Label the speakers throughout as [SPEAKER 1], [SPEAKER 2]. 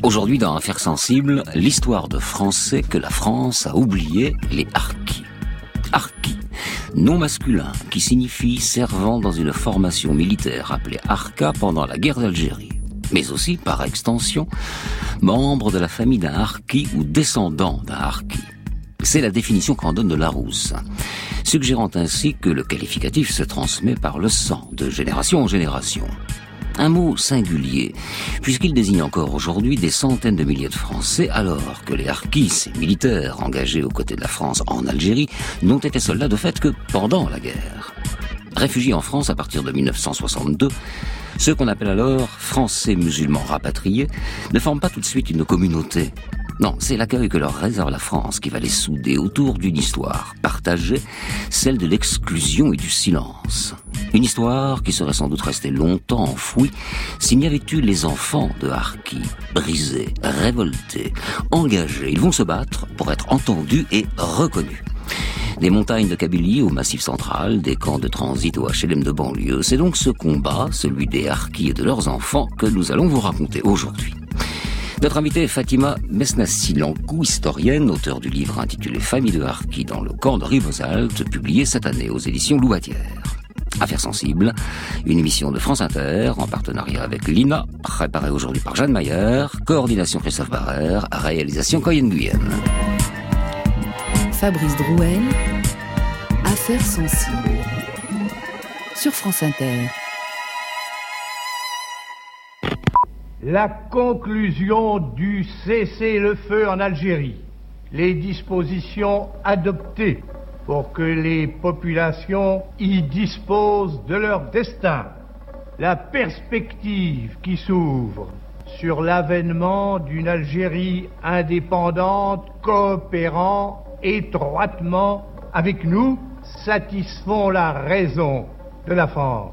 [SPEAKER 1] Aujourd'hui, dans Affaires sensibles, l'histoire de Français que la France a oublié, les harkis. Harkis, nom masculin qui signifie servant dans une formation militaire appelée Arka pendant la guerre d'Algérie. Mais aussi, par extension, membre de la famille d'un harki ou descendant d'un harki. C'est la définition qu'en donne de Larousse, suggérant ainsi que le qualificatif se transmet par le sang, de génération en génération. Un mot singulier, puisqu'il désigne encore aujourd'hui des centaines de milliers de Français, alors que les harkis, ces militaires engagés aux côtés de la France en Algérie, n'ont été soldats de fait que pendant la guerre. Réfugiés en France à partir de 1962, ceux qu'on appelle alors Français musulmans rapatriés ne forment pas tout de suite une communauté. Non, c'est l'accueil que leur réserve la France qui va les souder autour d'une histoire partagée, celle de l'exclusion et du silence. Une histoire qui serait sans doute restée longtemps enfouie s'il n'y avait eu les enfants de harkis, brisés, révoltés, engagés. Ils vont se battre pour être entendus et reconnus. Des montagnes de Kabylie au Massif central, des camps de transit au HLM de banlieue. C'est donc ce combat, celui des harkis et de leurs enfants, que nous allons vous raconter aujourd'hui. Notre invitée est Fatima Mesnassi-Lankou, historienne, auteure du livre intitulé « Famille de harkis dans le camp de Rivesaltes », publié cette année aux éditions Loubatière. Affaires sensibles, une émission de France Inter, en partenariat avec l'INA, préparée aujourd'hui par Jeanne Mayer, coordination Christophe Barrère, réalisation Coyen Guyenne.
[SPEAKER 2] Fabrice Drouel, Affaires sensibles, sur France Inter.
[SPEAKER 3] La conclusion du cessez-le-feu en Algérie, les dispositions adoptées pour que les populations y disposent de leur destin, la perspective qui s'ouvre sur l'avènement d'une Algérie indépendante, coopérant étroitement avec nous, satisfont la raison de la France.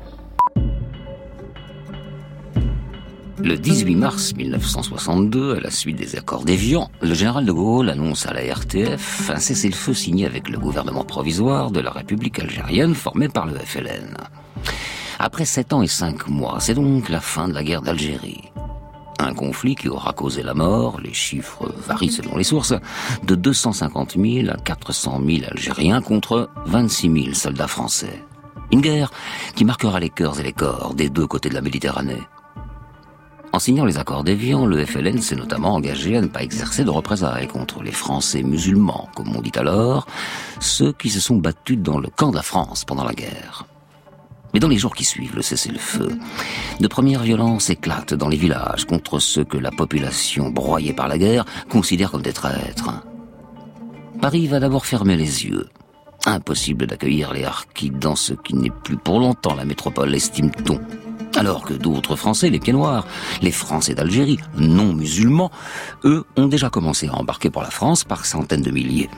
[SPEAKER 1] Le 18 mars 1962, à la suite des accords d'Évian, le général de Gaulle annonce à la RTF un cessez-le-feu signé avec le gouvernement provisoire de la République algérienne formé par le FLN. Après 7 ans et 5 mois, c'est donc la fin de la guerre d'Algérie. Un conflit qui aura causé la mort, les chiffres varient selon les sources, de 250 000 à 400 000 Algériens contre 26 000 soldats français. Une guerre qui marquera les cœurs et les corps des deux côtés de la Méditerranée. En signant les accords d'Évian, le FLN s'est notamment engagé à ne pas exercer de représailles contre les Français musulmans, comme on dit alors, ceux qui se sont battus dans le camp de la France pendant la guerre. Mais dans les jours qui suivent le cessez-le-feu, de premières violences éclatent dans les villages contre ceux que la population broyée par la guerre considère comme des traîtres. Paris va d'abord fermer les yeux. Impossible d'accueillir les harkis dans ce qui n'est plus pour longtemps la métropole, estime-t-on. Alors que d'autres Français, les pieds noirs, les Français d'Algérie, non musulmans, eux ont déjà commencé à embarquer pour la France par centaines de milliers.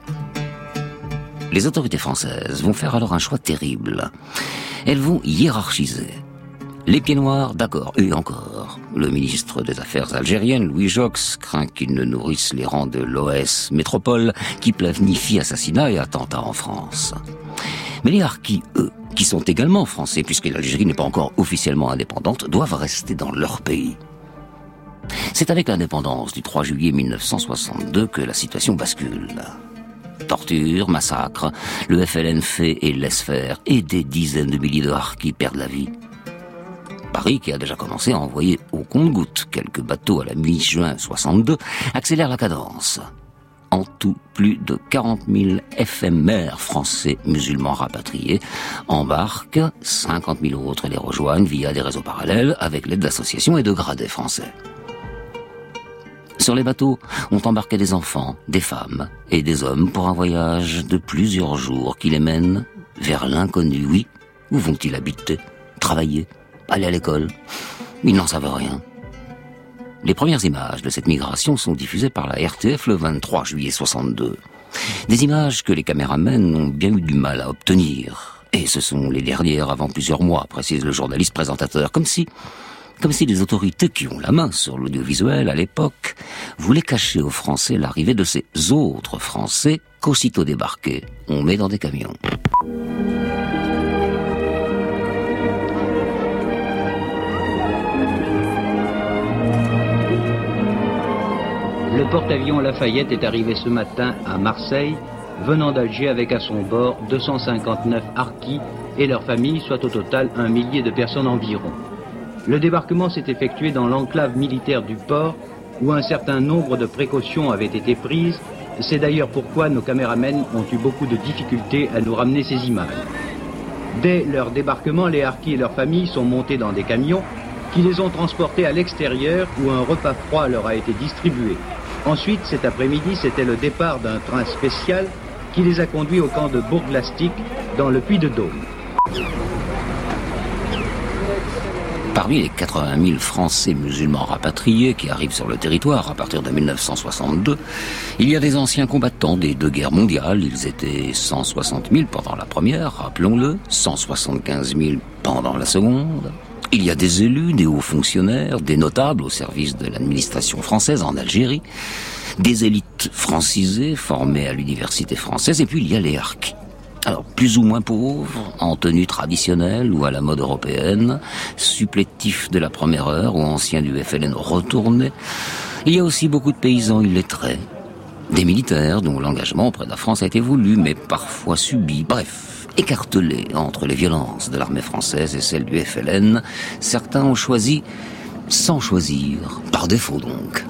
[SPEAKER 1] Les autorités françaises vont faire alors un choix terrible. Elles vont hiérarchiser. Les pieds noirs, d'accord, et encore. Le ministre des Affaires algériennes, Louis Joxe, craint qu'ils ne nourrissent les rangs de l'OS Métropole, qui planifie assassinats et attentats en France. Mais les harkis, eux, qui sont également français, puisque l'Algérie n'est pas encore officiellement indépendante, doivent rester dans leur pays. C'est avec l'indépendance du 3 juillet 1962 que la situation bascule. Torture, massacre, le FLN fait et laisse faire, et des dizaines de milliers de harkis perdent la vie. Paris, qui a déjà commencé à envoyer au compte-gouttes quelques bateaux à la mi-juin 62, accélère la cadence. En tout, plus de 40 000 éphémères français musulmans rapatriés embarquent, 50 000 autres les rejoignent via des réseaux parallèles avec l'aide d'associations et de gradés français. Sur les bateaux, ont embarqué des enfants, des femmes et des hommes pour un voyage de plusieurs jours qui les mène vers l'inconnu. Oui, où vont-ils habiter, travailler, aller à l'école? Ils n'en savent rien. Les premières images de cette migration sont diffusées par la RTF le 23 juillet 62. Des images que les caméramens ont bien eu du mal à obtenir. Et ce sont les dernières avant plusieurs mois, précise le journaliste présentateur, comme si les autorités qui ont la main sur l'audiovisuel à l'époque voulaient cacher aux Français l'arrivée de ces autres Français qu'aussitôt débarqués, on met dans des camions.
[SPEAKER 4] Le porte-avions Lafayette est arrivé ce matin à Marseille, venant d'Alger avec à son bord 259 harkis et leurs familles, soit au total 1 millier de personnes environ. Le débarquement s'est effectué dans l'enclave militaire du port, où un certain nombre de précautions avaient été prises. C'est d'ailleurs pourquoi nos caméramens ont eu beaucoup de difficultés à nous ramener ces images. Dès leur débarquement, les harkis et leurs familles sont montés dans des camions qui les ont transportés à l'extérieur où un repas froid leur a été distribué. Ensuite, cet après-midi, c'était le départ d'un train spécial qui les a conduits au camp de Bourg-Lastic dans le Puy-de-Dôme.
[SPEAKER 1] Parmi les 80 000 Français musulmans rapatriés qui arrivent sur le territoire à partir de 1962, il y a des anciens combattants des 2 guerres mondiales. Ils étaient 160 000 pendant la première, rappelons-le, 175 000 pendant la seconde. Il y a des élus, des hauts fonctionnaires, des notables au service de l'administration française en Algérie, des élites francisées formées à l'université française, et puis il y a les harkis. Alors, plus ou moins pauvres, en tenue traditionnelle ou à la mode européenne, supplétifs de la première heure ou anciens du FLN retournés. Il y a aussi beaucoup de paysans illettrés, des militaires dont l'engagement auprès de la France a été voulu, mais parfois subi. Bref, écartelés entre les violences de l'armée française et celles du FLN, certains ont choisi sans choisir, par défaut donc.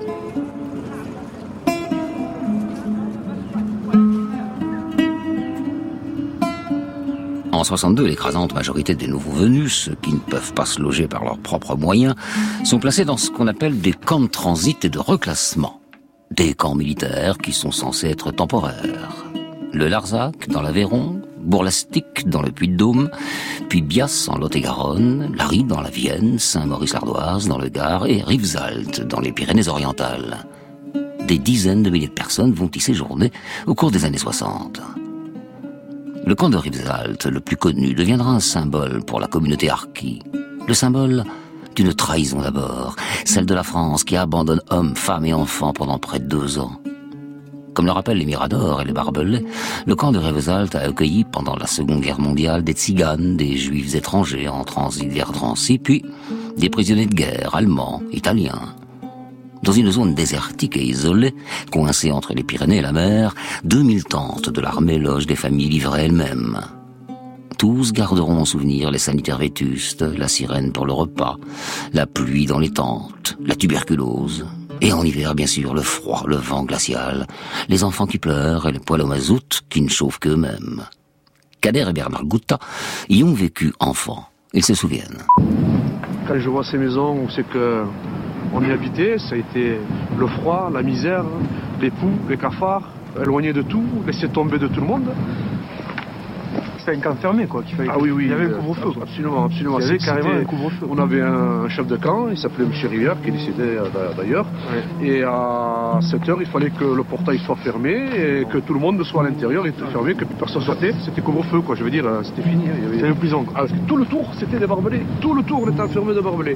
[SPEAKER 1] En 62, l'écrasante majorité des nouveaux venus, ceux qui ne peuvent pas se loger par leurs propres moyens, sont placés dans ce qu'on appelle des camps de transit et de reclassement. Des camps militaires qui sont censés être temporaires. Le Larzac dans l'Aveyron, Bourg-Lastic dans le Puy-de-Dôme, puis Bias en Lot-et-Garonne, Lary dans la Vienne, Saint-Maurice-l'Ardoise dans le Gard et Rivesaltes dans les Pyrénées-Orientales. Des dizaines de milliers de personnes vont y séjourner au cours des années 60. Le camp de Rivesaltes, le plus connu, deviendra un symbole pour la communauté harkie. Le symbole d'une trahison d'abord, celle de la France qui abandonne hommes, femmes et enfants pendant près de 2 ans. Comme le rappellent les Miradors et les Barbelés, le camp de Rivesaltes a accueilli pendant la Seconde Guerre mondiale des tziganes, des juifs étrangers en transit vers Drancy, puis des prisonniers de guerre allemands, italiens. Dans une zone désertique et isolée, coincée entre les Pyrénées et la mer, 2000 tentes de l'armée logent des familles livrées elles-mêmes. Tous garderont en souvenir les sanitaires vétustes, la sirène pour le repas, la pluie dans les tentes, la tuberculose, et en hiver, bien sûr, le froid, le vent glacial, les enfants qui pleurent et les poêles au mazout qui ne chauffent qu'eux-mêmes. Kader et Bernard Gouta y ont vécu enfants. Ils se souviennent.
[SPEAKER 5] Quand je vois ces maisons où c'est que on y habitait, ça a été le froid, la misère, les poux, les cafards, éloignés de tout, laissés tomber de tout le monde.
[SPEAKER 6] C'était un camp fermé, quoi. Qu'il fallait...
[SPEAKER 5] Ah oui,
[SPEAKER 6] il y avait un couvre-feu.
[SPEAKER 5] Absolument.
[SPEAKER 6] Il y avait carrément un couvre-feu.
[SPEAKER 5] On avait un chef de camp, il s'appelait M. Rivière, qui est décédé d'ailleurs. Ouais. Et à 7h, il fallait que le portail soit fermé et que tout le monde soit à l'intérieur, il était fermé, que personne sortait. C'était couvre-feu, quoi. Je veux dire, c'était fini.
[SPEAKER 6] C'était une prison, quoi.
[SPEAKER 5] Parce que tout le tour, c'était des barbelés. Tout le tour, on était enfermé de barbelés.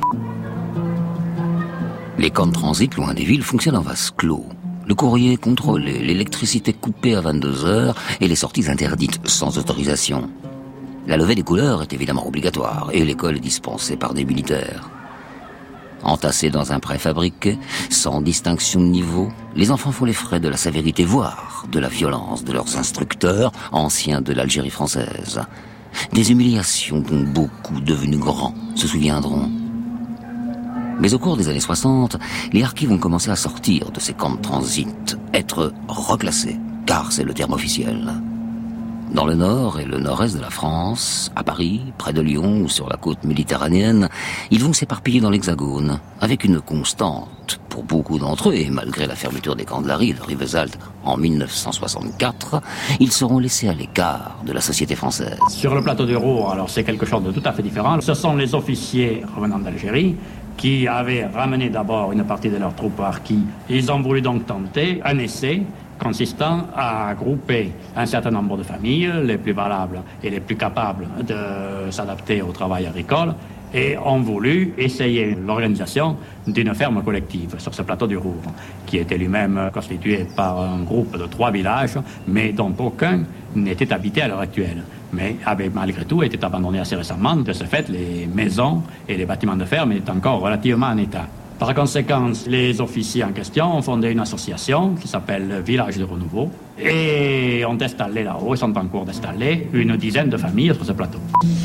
[SPEAKER 1] Les camps de transit loin des villes fonctionnent en vase clos. Le courrier est contrôlé, l'électricité coupée à 22h et les sorties interdites sans autorisation. La levée des couleurs est évidemment obligatoire et l'école est dispensée par des militaires. Entassés dans un préfabriqué, sans distinction de niveau, les enfants font les frais de la sévérité, voire de la violence de leurs instructeurs, anciens de l'Algérie française. Des humiliations dont beaucoup, devenus grands, se souviendront. Mais au cours des années 60, les harkis vont commencer à sortir de ces camps de transit, être reclassés, car c'est le terme officiel. Dans le nord et le nord-est de la France, à Paris, près de Lyon ou sur la côte méditerranéenne, ils vont s'éparpiller dans l'Hexagone, avec une constante pour beaucoup d'entre eux, et malgré la fermeture des camps de Lary et de Rivesaltes en 1964, ils seront laissés à l'écart de la société française.
[SPEAKER 7] Sur le plateau du Roure, alors c'est quelque chose de tout à fait différent. Ce sont les officiers revenant d'Algérie qui avaient ramené d'abord une partie de leurs troupes harkis. Ils ont voulu donc tenter un essai consistant à grouper un certain nombre de familles, les plus valables et les plus capables de s'adapter au travail agricole, et ont voulu essayer l'organisation d'une ferme collective sur ce plateau du Roure, qui était lui-même constitué par un groupe de 3 villages, mais dont aucun n'était habité à l'heure actuelle, mais avait malgré tout été abandonné assez récemment. De ce fait, les maisons et les bâtiments de ferme étaient encore relativement en état. Par conséquent, les officiers en question ont fondé une association qui s'appelle Village de Renouveau et ont installé là-haut, ils sont en cours d'installer une dizaine de familles sur ce plateau.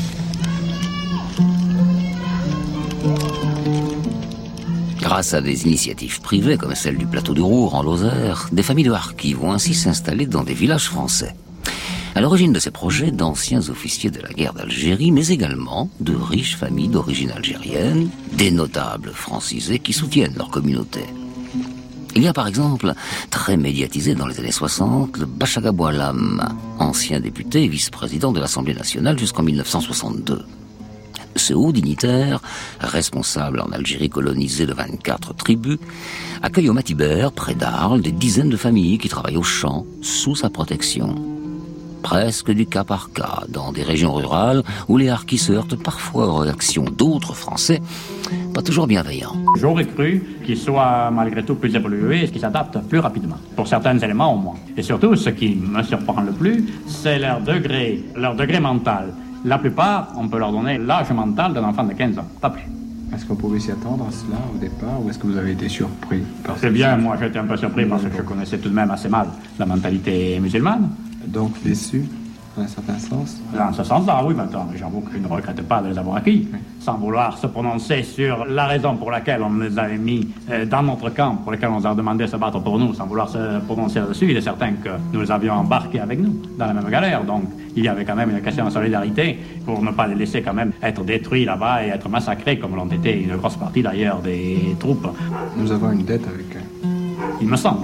[SPEAKER 1] Grâce à des initiatives privées comme celle du plateau du Roure en Lozère, des familles de harkis vont ainsi s'installer dans des villages français. À l'origine de ces projets, d'anciens officiers de la guerre d'Algérie, mais également de riches familles d'origine algérienne, des notables francisés qui soutiennent leur communauté. Il y a par exemple, très médiatisé dans les années 60, le Bachaga Boualam, ancien député et vice-président de l'Assemblée nationale jusqu'en 1962. Ce haut dignitaire, responsable en Algérie colonisée de 24 tribus, accueille au Matibert, près d'Arles, des dizaines de familles qui travaillent au champ, sous sa protection. Presque du cas par cas, dans des régions rurales où les harkis se heurtent parfois aux réactions d'autres Français, pas toujours bienveillants.
[SPEAKER 7] J'aurais cru qu'ils soient malgré tout plus évolués et qu'ils s'adaptent plus rapidement, pour certains éléments au moins. Et surtout, ce qui me surprend le plus, c'est leur degré mental. La plupart, on peut leur donner l'âge mental d'un enfant de 15 ans, pas plus.
[SPEAKER 8] Est-ce qu'on pouvait s'y attendre à cela au départ ou est-ce que vous avez été surpris par
[SPEAKER 7] C'est bien, moi j'ai été un peu surpris parce que je connaissais tout de même assez mal la mentalité musulmane.
[SPEAKER 8] Donc déçu, dans un certain sens?
[SPEAKER 7] Dans ce sens-là, oui, maintenant, j'avoue que je ne regrette pas de les avoir acquis, sans vouloir se prononcer sur la raison pour laquelle on les avait mis dans notre camp, pour laquelle on nous a demandé de se battre pour nous, sans vouloir se prononcer là-dessus. Il est certain que nous les avions embarqués avec nous dans la même galère, donc il y avait quand même une question de solidarité pour ne pas les laisser quand même être détruits là-bas et être massacrés, comme l'ont été une grosse partie d'ailleurs des troupes.
[SPEAKER 8] Nous avons une dette avec eux.
[SPEAKER 7] Il me semble.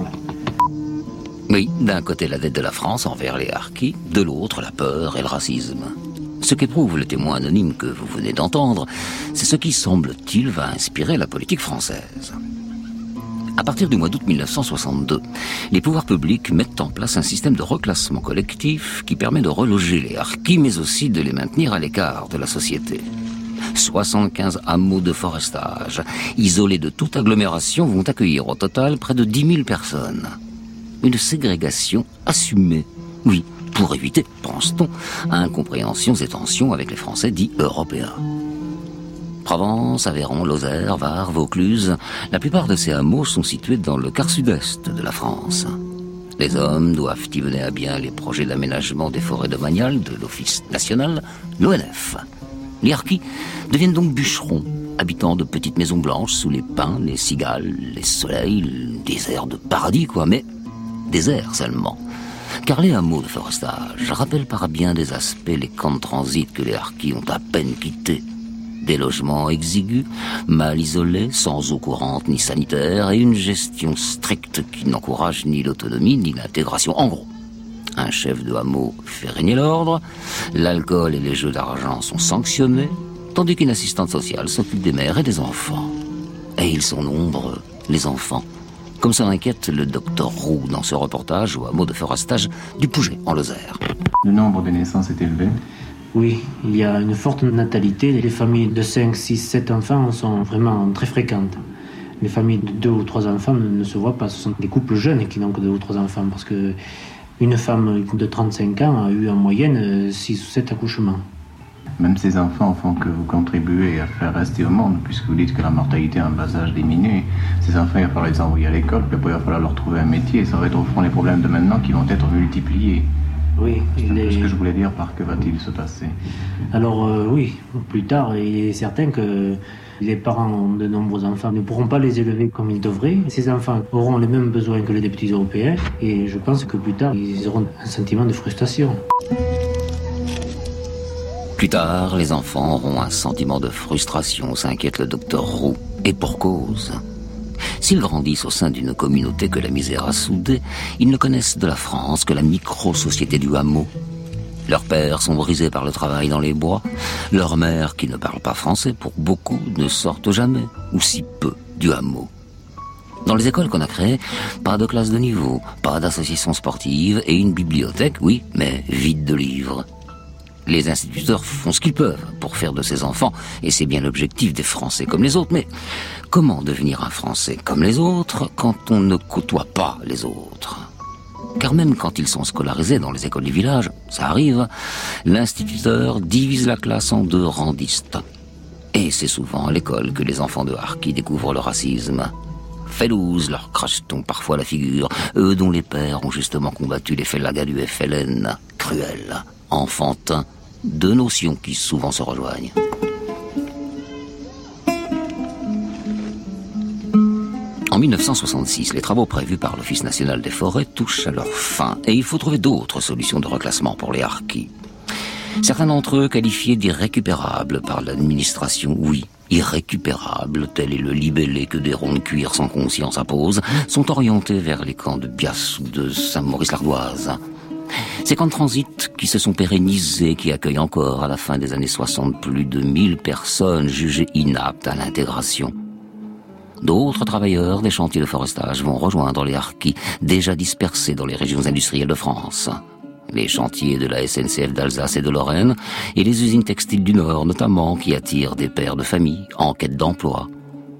[SPEAKER 1] Oui, d'un côté la dette de la France envers les harkis, de l'autre la peur et le racisme. Ce qu'éprouve le témoin anonyme que vous venez d'entendre, c'est ce qui, semble-t-il, va inspirer la politique française. À partir du mois d'août 1962, les pouvoirs publics mettent en place un système de reclassement collectif qui permet de reloger les harkis, mais aussi de les maintenir à l'écart de la société. 75 hameaux de forestage, isolés de toute agglomération, vont accueillir au total près de 10 000 personnes. Une ségrégation assumée, oui, pour éviter, pense-t-on, incompréhensions et tensions avec les Français dits européens. Provence, Aveyron, Lozère, Var, Vaucluse, la plupart de ces hameaux sont situés dans le quart sud-est de la France. Les hommes doivent y mener à bien les projets d'aménagement des forêts domaniales de l'Office national, l'ONF. Les harkis deviennent donc bûcherons, habitants de petites maisons blanches sous les pins, les cigales, les soleils, des airs de paradis quoi, mais désert seulement. Car les hameaux de forestage rappellent par bien des aspects les camps de transit que les harkis ont à peine quittés. Des logements exigus, mal isolés, sans eau courante ni sanitaire, et une gestion stricte qui n'encourage ni l'autonomie ni l'intégration. En gros, un chef de hameau fait régner l'ordre, l'alcool et les jeux d'argent sont sanctionnés, tandis qu'une assistante sociale s'occupe des mères et des enfants. Et ils sont nombreux, les enfants. Comme ça inquiète le docteur Roux dans ce reportage au hameau de forestage du Pouget, en Lozère.
[SPEAKER 8] Le nombre de naissances est élevé?
[SPEAKER 9] Oui, il y a une forte natalité. Les familles de 5, 6, 7 enfants sont vraiment très fréquentes. Les familles de 2 ou 3 enfants ne se voient pas. Ce sont des couples jeunes qui n'ont que 2 ou 3 enfants parce que une femme de 35 ans a eu en moyenne 6 ou 7 accouchements.
[SPEAKER 8] Même ces enfants font que vous contribuez à faire rester au monde, puisque vous dites que la mortalité en bas âge diminue. Ces enfants, il va falloir les envoyer à l'école, puis après il va falloir leur trouver un métier. Ça va être au fond les problèmes de maintenant qui vont être multipliés.
[SPEAKER 9] Oui.
[SPEAKER 8] C'est un peu ce que je voulais dire par que va-t-il se passer?
[SPEAKER 9] Alors oui, plus tard, il est certain que les parents de nombreux enfants ne pourront pas les élever comme ils devraient. Ces enfants auront les mêmes besoins que les petits Européens, et je pense que plus tard, ils auront un sentiment de frustration.
[SPEAKER 1] Plus tard, les enfants auront un sentiment de frustration, s'inquiète le docteur Roux, et pour cause. S'ils grandissent au sein d'une communauté que la misère a soudée, ils ne connaissent de la France que la micro-société du hameau. Leurs pères sont brisés par le travail dans les bois, leurs mères, qui ne parlent pas français pour beaucoup, ne sortent jamais, ou si peu, du hameau. Dans les écoles qu'on a créées, pas de classe de niveau, pas d'association sportive et une bibliothèque, oui, mais vide de livres. Les instituteurs font ce qu'ils peuvent pour faire de ces enfants, et c'est bien l'objectif des Français comme les autres. Mais comment devenir un Français comme les autres quand on ne côtoie pas les autres? Car même quand ils sont scolarisés dans les écoles du village, ça arrive, l'instituteur divise la classe en 2 rangs distincts. Et c'est souvent à l'école que les enfants de Harki découvrent le racisme. Fellouz leur crache-t-on parfois la figure, eux dont les pères ont justement combattu les félagas du FLN. Cruel, enfantin, deux notions qui souvent se rejoignent. En 1966, les travaux prévus par l'Office national des forêts touchent à leur fin et il faut trouver d'autres solutions de reclassement pour les harkis. Certains d'entre eux, qualifiés d'irrécupérables par l'administration, oui, irrécupérables, tel est le libellé que des ronds de cuir sans conscience apposent, sont orientés vers les camps de Bias ou de Saint-Maurice-l'Ardoise. Ces camps de transit qui se sont pérennisés, qui accueillent encore à la fin des années 60 plus de 1000 personnes jugées inaptes à l'intégration. D'autres travailleurs des chantiers de forestage vont rejoindre les harkis déjà dispersés dans les régions industrielles de France. Les chantiers de la SNCF d'Alsace et de Lorraine et les usines textiles du Nord notamment qui attirent des pères de famille en quête d'emploi.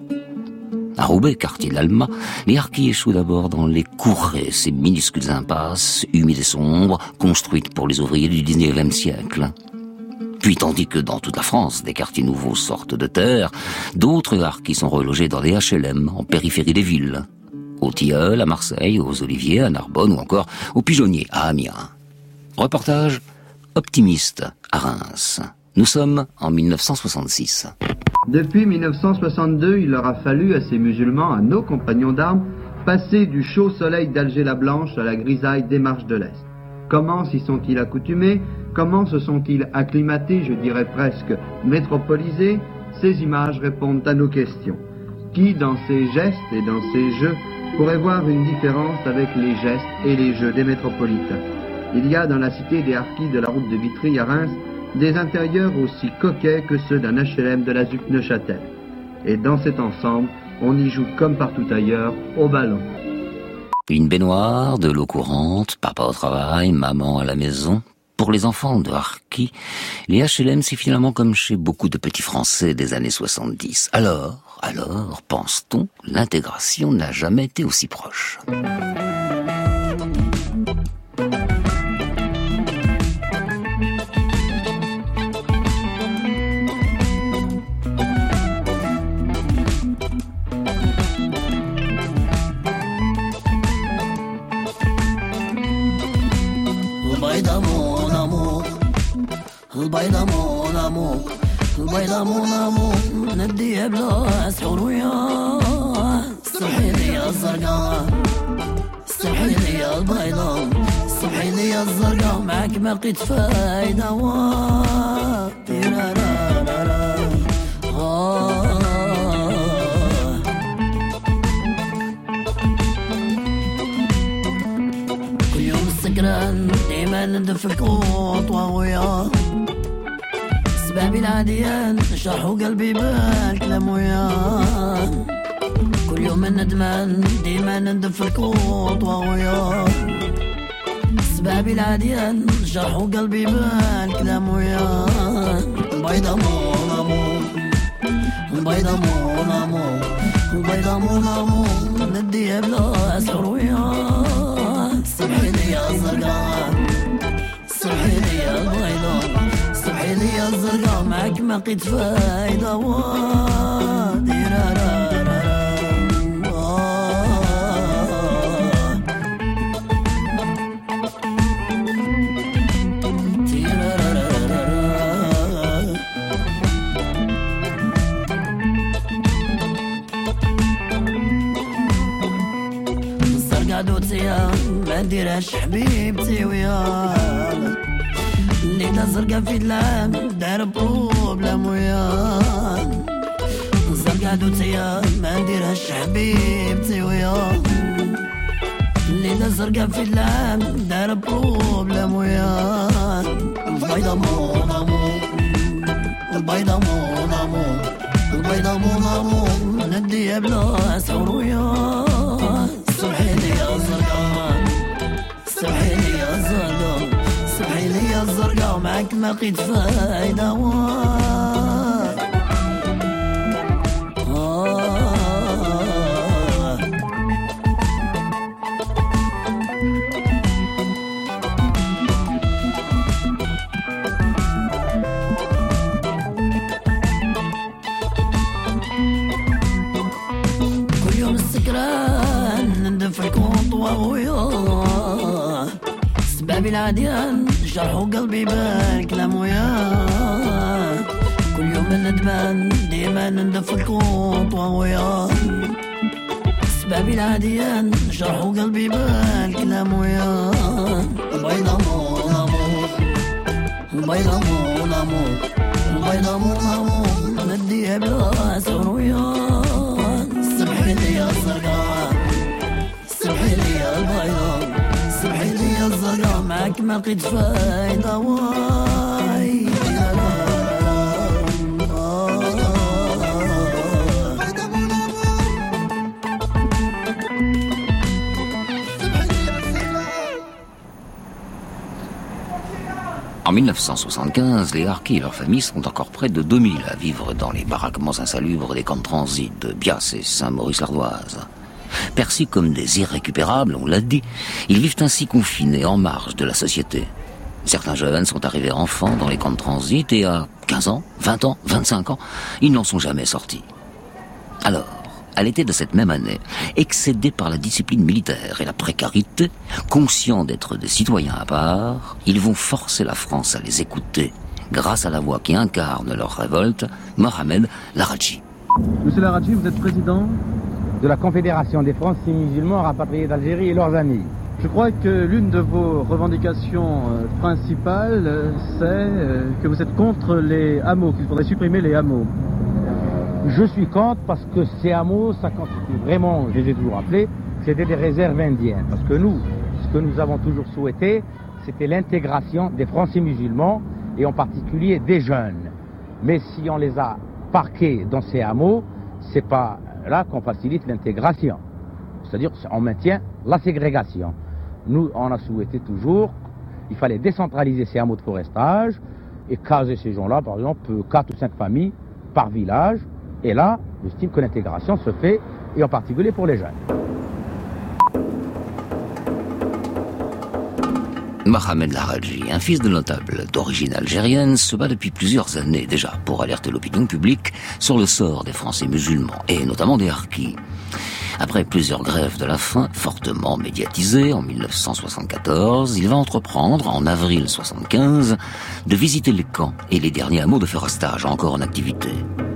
[SPEAKER 1] À Roubaix, quartier de l'Alma, les harkis échouent d'abord dans les courrées, ces minuscules impasses, humides et sombres, construites pour les ouvriers du 19e siècle. Puis tandis que dans toute la France, des quartiers nouveaux sortent de terre, d'autres harkis sont relogés dans des HLM en périphérie des villes. Au Tilleul, à Marseille, aux Oliviers, à Narbonne ou encore aux Pigeonniers, à Amiens. Reportage optimiste à Reims. Nous sommes en 1966.
[SPEAKER 10] Depuis 1962, il leur a fallu à ces musulmans, à nos compagnons d'armes, passer du chaud soleil d'Alger-la-Blanche à la grisaille des marches de l'Est. Comment s'y sont-ils accoutumés? Comment se sont-ils acclimatés, je dirais presque métropolisés? Ces images répondent à nos questions. Qui, dans ces gestes et dans ces jeux, pourrait voir une différence avec les gestes et les jeux des métropolitains? Il y a dans la cité des harkis de la route de Vitry à Reims des intérieurs aussi coquets que ceux d'un HLM de la ZUC Neuchâtel. Et dans cet ensemble, on y joue comme partout ailleurs, au ballon.
[SPEAKER 1] Une baignoire, de l'eau courante, papa au travail, maman à la maison. Pour les enfants de harkis, les HLM, c'est finalement comme chez beaucoup de petits Français des années 70. Alors, pense-t-on, l'intégration n'a jamais été aussi proche.
[SPEAKER 11] البيضة مون امور البيضة مون امور نديها بلا سحور وياه صبحي لي الزرقاء صبحي لي البيضة صبحي لي الزرقاء معك ما لقيت فايدة واه كل يوم السكران ديما ندفك وطوى وياه سبابي العاديان نشرحوا قلبي بالكلام وياه كل يوم الندمان ديما ندف الكوط وياه سبابي العاديان نشرحوا قلبي بالكلام وياه البيضة مون امور البيضة مون امور البيضة مون امور نديها بلا سحور وياه صبحي لي الزرقاء صبحي لي البيضة صبحي لي الزرقاء معك ما لقيت فايدة وادي الزرقاء دوتيا ما نديرهاش حبيبتي وياه الليلة زرقا في اللام دار بروبلام وياه زرقا دوتيا ما نديرهاش حبيبتي وياه الليلة زرقا في اللام دار بروبلام وياه البيضة مون امور البيضة مون امور البيضة مون امور نديها بلا سحور وياه صبحي لي الزرقاء صبحي لي الزرقاء صبحي لي الزرقاء معك ما لقيت فايدة سباب العديان جرحوا قلبي بان كلام وياه كل يوم ندمان ديما ندفك خطوة وياه سباب العديان جرحوا قلبي بان كلام وياه بيضة مو لامور بيضة مو لامور بيضة مو لامور نديها بلا سور وياه سمحي لي يا الزرقاء سمحي لي يا البيضة سمحي لي يا الزرقاء معك ما لقيت فايدة واي
[SPEAKER 1] En 1975, les harkis et leurs familles sont encore près de 2000 à vivre dans les baraquements insalubres des camps de transit de Bias et Saint-Maurice-l'Ardoise. Perçus comme des irrécupérables, on l'a dit, ils vivent ainsi confinés en marge de la société. Certains jeunes sont arrivés enfants dans les camps de transit et à 15 ans, 20 ans, 25 ans, ils n'en sont jamais sortis. Alors, à l'été de cette même année, excédés par la discipline militaire et la précarité, conscients d'être des citoyens à part, ils vont forcer la France à les écouter, grâce à la voix qui incarne leur révolte, Mohamed Laradji.
[SPEAKER 12] Monsieur Laradji, vous êtes président de la Confédération des Français musulmans rapatriés d'Algérie et leurs amis. Je crois que l'une de vos revendications principales, c'est que vous êtes contre les hameaux, qu'il faudrait supprimer les hameaux. Je suis contre parce que ces hameaux, ça constitue vraiment, je les ai toujours appelés, c'était des réserves indiennes. Parce que nous, ce que nous avons toujours souhaité, c'était l'intégration des Français musulmans et en particulier des jeunes. Mais si on les a parqués dans ces hameaux, c'est pas là qu'on facilite l'intégration. C'est-à-dire on maintient la ségrégation. Nous, on a souhaité toujours, il fallait décentraliser ces hameaux de forestage et caser ces gens-là, par exemple, 4 ou 5 familles par village. Et là, j'estime que l'intégration se fait, et en particulier pour les jeunes.
[SPEAKER 1] Mohamed Laradji, un fils de notable d'origine algérienne, se bat depuis plusieurs années déjà pour alerter l'opinion publique sur le sort des Français musulmans, et notamment des harkis. Après plusieurs grèves de la faim, fortement médiatisées en 1974, il va entreprendre, en avril 1975, de visiter les camps et les derniers hameaux de forestage encore en activité.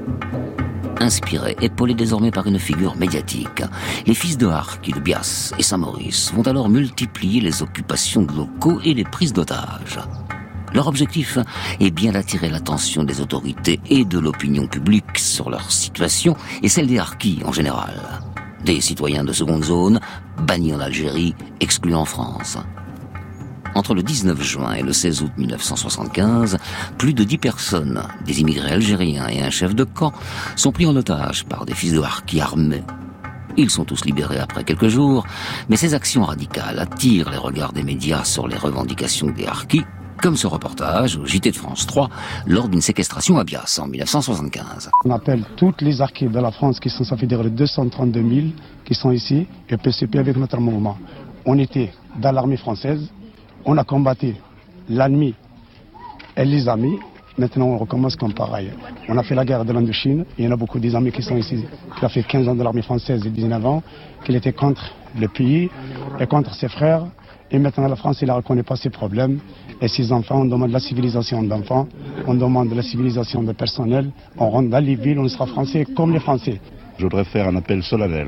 [SPEAKER 1] Inspirés, épaulés désormais par une figure médiatique, les fils de harkis de Bias et Saint-Maurice vont alors multiplier les occupations de locaux et les prises d'otages. Leur objectif est bien d'attirer l'attention des autorités et de l'opinion publique sur leur situation et celle des harkis en général. Des citoyens de seconde zone, bannis en Algérie, exclus en France. Entre le 19 juin et le 16 août 1975, plus de 10 personnes, des immigrés algériens et un chef de camp, sont pris en otage par des fils de harkis armés. Ils sont tous libérés après quelques jours, mais ces actions radicales attirent les regards des médias sur les revendications des harkis, comme ce reportage au JT de France 3 lors d'une séquestration à Bias en 1975.
[SPEAKER 13] On appelle toutes les harkis de la France qui sont, ça fait dire 232 000 qui sont ici, et PCP avec notre mouvement. On était dans l'armée française. On a combattu l'ennemi et les amis. Maintenant, on recommence comme pareil. On a fait la guerre de l'Indochine. Il y en a beaucoup des amis qui sont ici. Il a fait 15 ans de l'armée française et 19 ans, qu'il était contre le pays et contre ses frères. Et maintenant, la France, il ne reconnaît pas ses problèmes. Et ses enfants, on demande la civilisation d'enfants. On demande la civilisation de personnel. On rentre dans les villes, on sera français comme les Français.
[SPEAKER 14] Je voudrais faire un appel solennel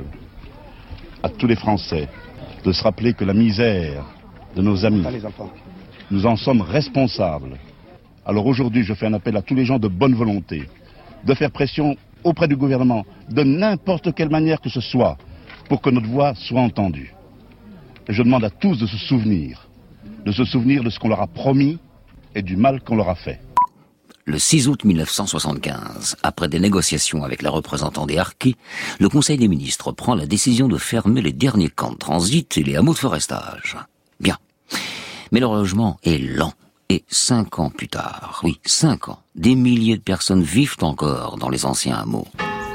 [SPEAKER 14] à tous les Français de se rappeler que la misère de nos amis, nous en sommes responsables. Alors aujourd'hui, je fais un appel à tous les gens de bonne volonté, de faire pression auprès du gouvernement, de n'importe quelle manière que ce soit, pour que notre voix soit entendue. Et je demande à tous de se souvenir de ce qu'on leur a promis et du mal qu'on leur a fait.
[SPEAKER 1] Le 6 août 1975, après des négociations avec les représentants des harkis, le Conseil des ministres prend la décision de fermer les derniers camps de transit et les hameaux de forestage. Bien. Mais le relogement est lent. Et 5 ans plus tard, oui, 5 ans, des milliers de personnes vivent encore dans les anciens hameaux.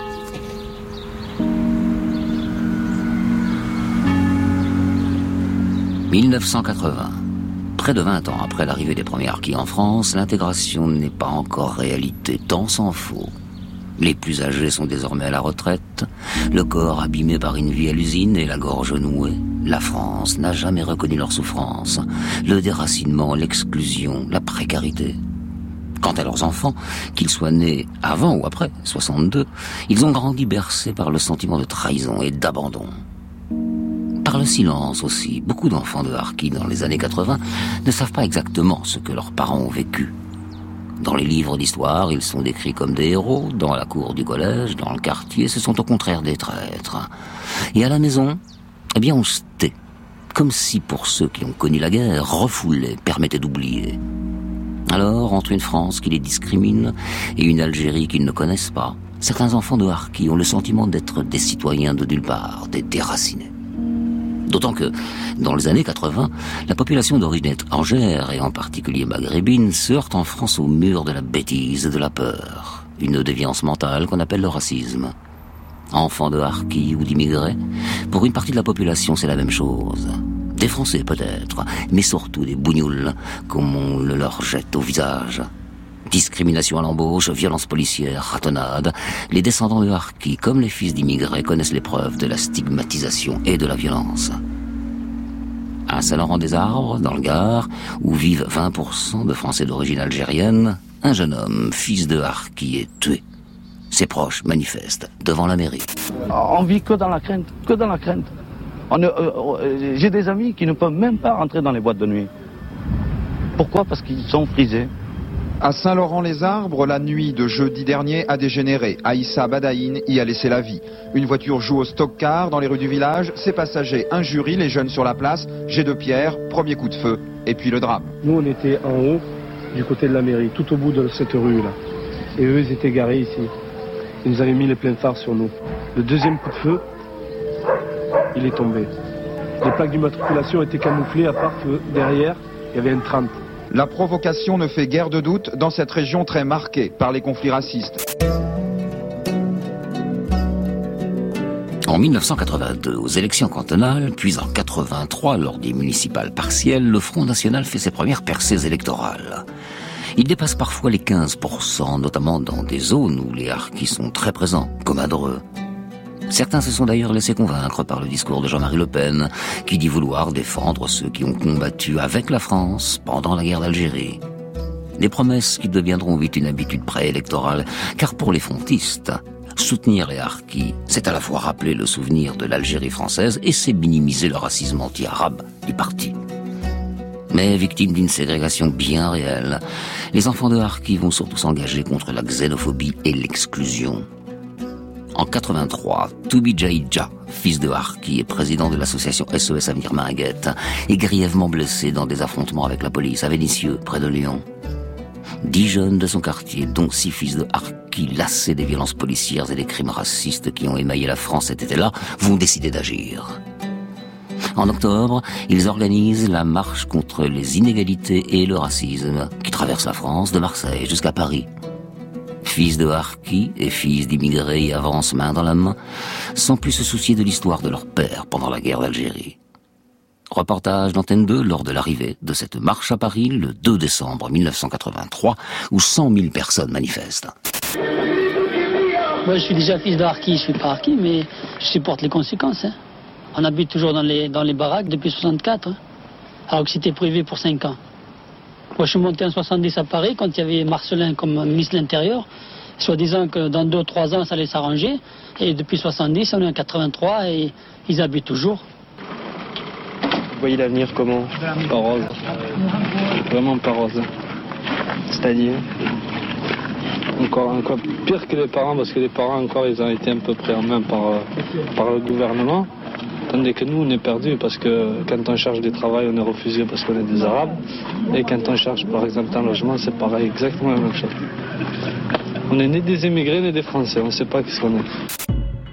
[SPEAKER 1] « 1980. Près de 20 ans après l'arrivée des premiers harkis en France, l'intégration n'est pas encore réalité, tant s'en faut. Les plus âgés sont désormais à la retraite, le corps abîmé par une vie à l'usine et la gorge nouée. La France n'a jamais reconnu leur souffrance, le déracinement, l'exclusion, la précarité. Quant à leurs enfants, qu'ils soient nés avant ou après 62, ils ont grandi bercés par le sentiment de trahison et d'abandon. Par le silence aussi, beaucoup d'enfants de harkis dans les années 80 ne savent pas exactement ce que leurs parents ont vécu. Dans les livres d'histoire, ils sont décrits comme des héros. Dans la cour du collège, dans le quartier, ce sont au contraire des traîtres. Et à la maison, eh bien on se tait. Comme si pour ceux qui ont connu la guerre, refouler permettait d'oublier. Alors, entre une France qui les discrimine et une Algérie qu'ils ne connaissent pas, certains enfants de harkis ont le sentiment d'être des citoyens de nulle part, des déracinés. D'autant que, dans les années 80, la population d'origine étrangère, et en particulier maghrébine, se heurte en France au mur de la bêtise et de la peur. Une déviance mentale qu'on appelle le racisme. Enfants de harkis ou d'immigrés, pour une partie de la population, c'est la même chose. Des Français peut-être, mais surtout des bougnoules, comme on le leur jette au visage. Discrimination à l'embauche, violence policière, ratonnade. Les descendants de harkis, comme les fils d'immigrés, connaissent l'épreuve de la stigmatisation et de la violence. À Saint-Laurent-des-Arbres, dans le Gard, où vivent 20% de Français d'origine algérienne, un jeune homme, fils de harkis, est tué. Ses proches manifestent devant la mairie.
[SPEAKER 6] On vit que dans la crainte, que dans la crainte. J'ai des amis qui ne peuvent même pas rentrer dans les boîtes de nuit. Pourquoi ? Parce qu'ils sont frisés.
[SPEAKER 15] À Saint-Laurent-les-Arbres, la nuit de jeudi dernier a dégénéré. Aïssa Badaïn y a laissé la vie. Une voiture joue au stock-car dans les rues du village. Ses passagers injurient les jeunes sur la place. Jet de pierre, premier coup de feu, et puis le drame.
[SPEAKER 16] Nous, on était en haut, du côté de la mairie, tout au bout de cette rue-là. Et eux, ils étaient garés ici. Ils nous avaient mis les pleins phares sur nous. Le deuxième coup de feu, il est tombé. Les plaques d'immatriculation étaient camouflées, à part que derrière, il y avait un 30.
[SPEAKER 15] La provocation ne fait guère de doute dans cette région très marquée par les conflits racistes.
[SPEAKER 1] En 1982, aux élections cantonales, puis en 83, lors des municipales partielles, le Front National fait ses premières percées électorales. Il dépasse parfois les 15%, notamment dans des zones où les harkis sont très présents, comme à Dreux. Certains se sont d'ailleurs laissés convaincre par le discours de Jean-Marie Le Pen, qui dit vouloir défendre ceux qui ont combattu avec la France pendant la guerre d'Algérie. Des promesses qui deviendront vite une habitude préélectorale, car pour les frontistes, soutenir les harkis, c'est à la fois rappeler le souvenir de l'Algérie française et c'est minimiser le racisme anti-arabe du parti. Mais victimes d'une ségrégation bien réelle, les enfants de harkis vont surtout s'engager contre la xénophobie et l'exclusion. En 83, Toubi Jaïdja, fils de harki et président de l'association SOS Avenir Minguette, est grièvement blessé dans des affrontements avec la police à Vénissieux, près de Lyon. 10 jeunes de son quartier, dont 6 fils de harkis lassés des violences policières et des crimes racistes qui ont émaillé la France cet été-là, vont décider d'agir. En octobre, ils organisent la marche contre les inégalités et le racisme qui traverse la France de Marseille jusqu'à Paris. Fils de harkis et fils d'immigrés y avancent main dans la main, sans plus se soucier de l'histoire de leur père pendant la guerre d'Algérie. Reportage d'Antenne 2 lors de l'arrivée de cette marche à Paris le 2 décembre 1983, où 100 000 personnes manifestent.
[SPEAKER 17] Moi, je suis déjà fils de harki, je suis pas harki, mais je supporte les conséquences. On habite toujours dans les baraques depuis 64, alors que c'était privé pour 5 ans. Moi, je suis monté en 70 à Paris, quand il y avait Marcelin comme ministre de l'Intérieur, soi-disant que dans 2 ou 3 ans, ça allait s'arranger. Et depuis 70, on est en 83 et ils habitent toujours.
[SPEAKER 6] Vous voyez l'avenir comment ? Pas rose. Vraiment pas rose. C'est-à-dire encore pire que les parents, parce que les parents encore, ils ont été un peu pris en main par le gouvernement. Tandis que nous, on est perdus parce que quand on cherche du travail, on est refusé parce qu'on est des Arabes. Et quand on cherche, par exemple, un logement, c'est pareil, exactement la même chose. On est ni des immigrés, ni des Français, on ne sait pas qui qu'on est.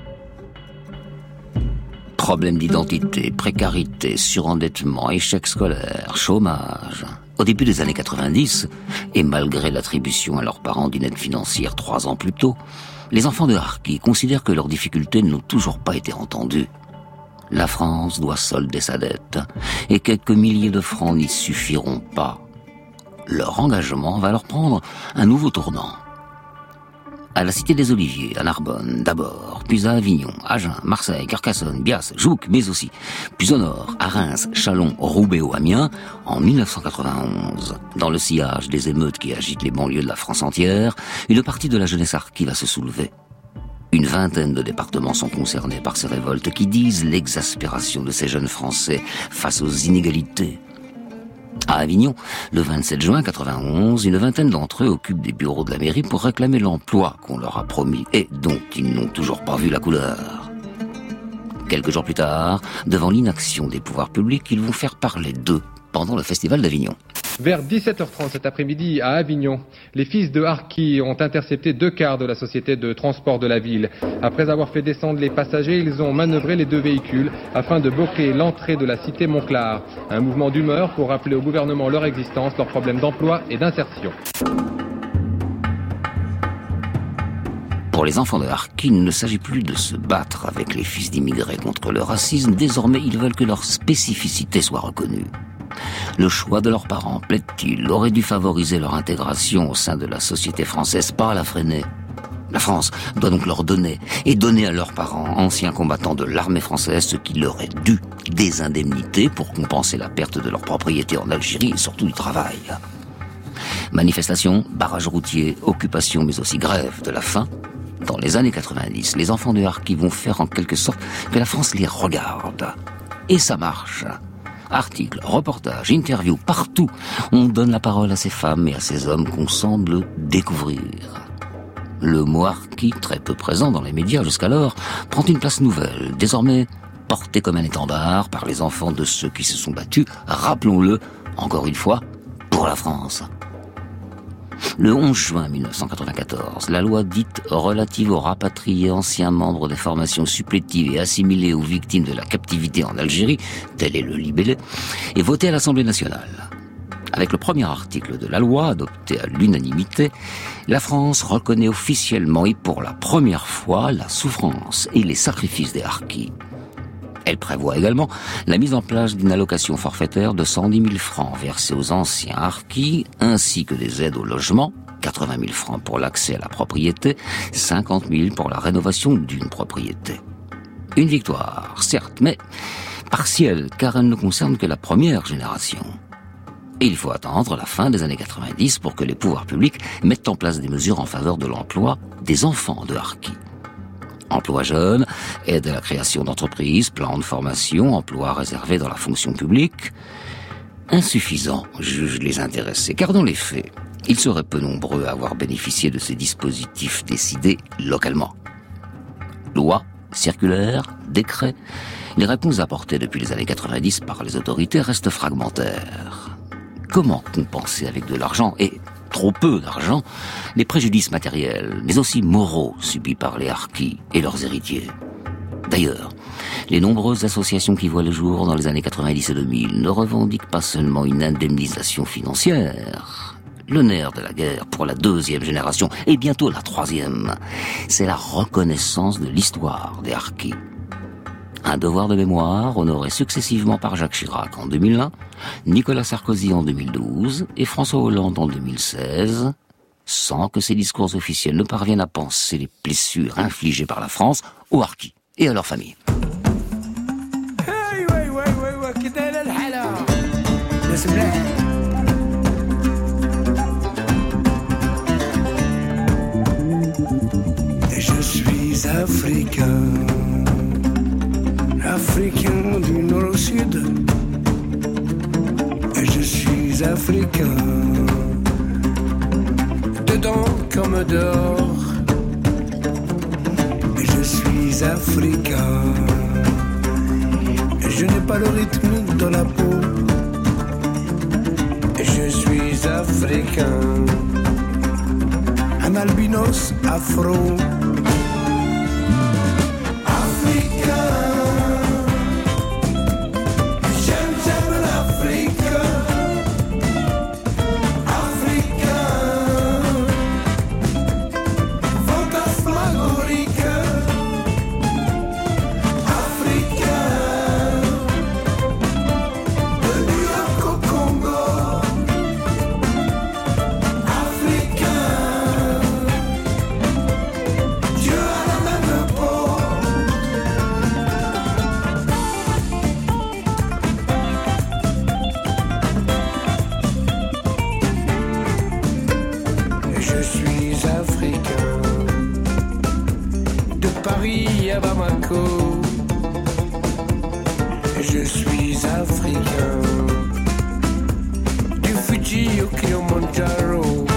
[SPEAKER 1] Problèmes d'identité, précarité, surendettement, échec scolaire, chômage. Au début des années 90, et malgré l'attribution à leurs parents d'une aide financière 3 ans plus tôt, les enfants de harkis considèrent que leurs difficultés n'ont toujours pas été entendues. La France doit solder sa dette, et quelques milliers de francs n'y suffiront pas. Leur engagement va leur prendre un nouveau tournant. À la Cité des Oliviers, à Narbonne, d'abord, puis à Avignon, Agen, Marseille, Carcassonne, Bias, Jouques, mais aussi, puis au nord, à Reims, Châlons, Roubaix ou Amiens, en 1991. Dans le sillage des émeutes qui agitent les banlieues de la France entière, une partie de la jeunesse harkie va se soulever. Une vingtaine de départements sont concernés par ces révoltes qui disent l'exaspération de ces jeunes Français face aux inégalités. À Avignon, le 27 juin 91, une vingtaine d'entre eux occupent des bureaux de la mairie pour réclamer l'emploi qu'on leur a promis et dont ils n'ont toujours pas vu la couleur. Quelques jours plus tard, devant l'inaction des pouvoirs publics, ils vont faire parler d'eux pendant le festival d'Avignon.
[SPEAKER 18] Vers 17h30 cet après-midi, à Avignon, les fils de harkis ont intercepté 2 cars de la société de transport de la ville. Après avoir fait descendre les passagers, ils ont manœuvré les 2 véhicules afin de bloquer l'entrée de la cité Montclar. Un mouvement d'humeur pour rappeler au gouvernement leur existence, leurs problèmes d'emploi et d'insertion.
[SPEAKER 1] Pour les enfants de harkis, il ne s'agit plus de se battre avec les fils d'immigrés contre le racisme. Désormais, ils veulent que leur spécificité soit reconnue. Le choix de leurs parents, plaît-il, aurait dû favoriser leur intégration au sein de la société française, pas la freiner. La France doit donc leur donner, et donner à leurs parents, anciens combattants de l'armée française, ce qui leur est dû, des indemnités pour compenser la perte de leur propriété en Algérie et surtout du travail. Manifestations, barrages routiers, occupations, mais aussi grève de la faim. Dans les années 90, les enfants de harkis vont faire en quelque sorte que la France les regarde. Et ça marche. Articles, reportages, interviews, partout, on donne la parole à ces femmes et à ces hommes qu'on semble découvrir. Le mot harki, très peu présent dans les médias jusqu'alors, prend une place nouvelle, désormais porté comme un étendard par les enfants de ceux qui se sont battus, rappelons-le, encore une fois, pour la France. Le 11 juin 1994, la loi dite relative aux rapatriés anciens membres des formations supplétives et assimilés aux victimes de la captivité en Algérie, tel est le libellé, est votée à l'Assemblée nationale. Avec le premier article de la loi, adopté à l'unanimité, la France reconnaît officiellement et pour la première fois la souffrance et les sacrifices des harkis. Elle prévoit également la mise en place d'une allocation forfaitaire de 110 000 francs versée aux anciens harkis, ainsi que des aides au logement, 80 000 francs pour l'accès à la propriété, 50 000 pour la rénovation d'une propriété. Une victoire, certes, mais partielle, car elle ne concerne que la première génération. Et il faut attendre la fin des années 90 pour que les pouvoirs publics mettent en place des mesures en faveur de l'emploi des enfants de harkis. Emploi jeune, aide à la création d'entreprises, plan de formation, emploi réservé dans la fonction publique. Insuffisant, jugent les intéressés, car dans les faits, ils seraient peu nombreux à avoir bénéficié de ces dispositifs décidés localement. Loi, circulaire, décret, les réponses apportées depuis les années 90 par les autorités restent fragmentaires. Comment compenser avec de l'argent et trop peu d'argent, les préjudices matériels, mais aussi moraux subis par les harkis et leurs héritiers? D'ailleurs, les nombreuses associations qui voient le jour dans les années 90 et 2000 ne revendiquent pas seulement une indemnisation financière. Le nerf de la guerre pour la deuxième génération, et bientôt la troisième, c'est la reconnaissance de l'histoire des harkis. Un devoir de mémoire honoré successivement par Jacques Chirac en 2001, Nicolas Sarkozy en 2012 et François Hollande en 2016, sans que ces discours officiels ne parviennent à panser les blessures infligées par la France aux harkis et à leurs familles.
[SPEAKER 19] Je suis africain. Africain du nord au sud, et je suis africain, dedans comme dehors, et je suis africain, et je n'ai pas le rythme dans la peau, et je suis africain, un albinos afro. Bamako. Je suis africain. Du Fuji au Kilimanjaro.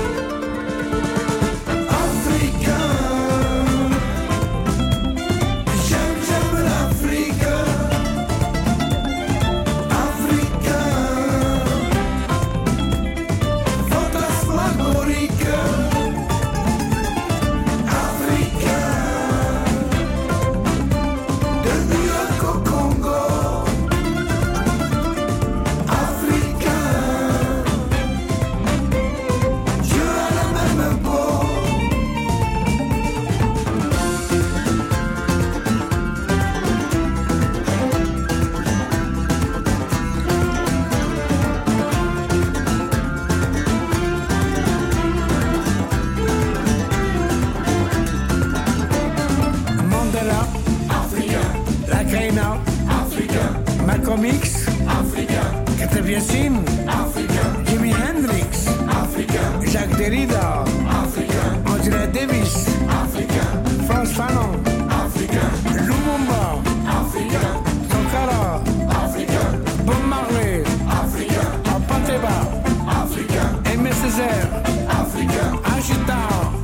[SPEAKER 19] Malcolm X, Yassin, Jimi Hendrix, Jacques Derrida, Angela Davis, Frantz Fanon, Lumumba, Sankara, Bob Marley, Apanteba, Aimé Césaire, Agita,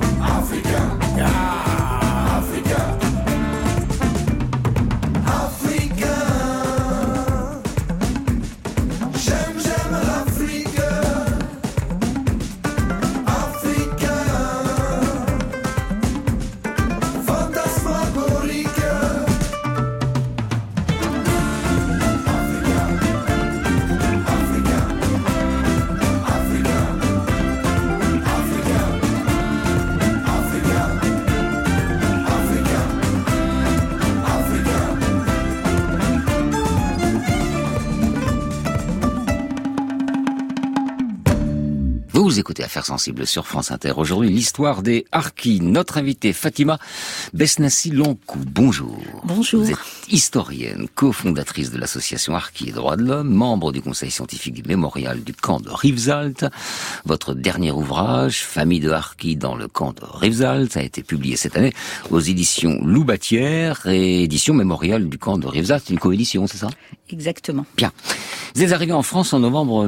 [SPEAKER 1] Vous écoutez Affaires sensibles sur France Inter. Aujourd'hui, l'histoire des Harkis. Notre invitée, Fatima Besnassi Lonkou. Bonjour.
[SPEAKER 20] Bonjour.
[SPEAKER 1] Vous êtes historienne, cofondatrice de l'association Harkis et Droits de l'Homme, membre du conseil scientifique du mémorial du camp de Rivesaltes. Votre dernier ouvrage, Famille de Harkis dans le camp de Rivesaltes, a été publié cette année aux éditions Loubatière et édition mémorial du camp de Rivesaltes. Une coédition, c'est ça?
[SPEAKER 20] Exactement.
[SPEAKER 1] Bien. Vous êtes arrivé en France en novembre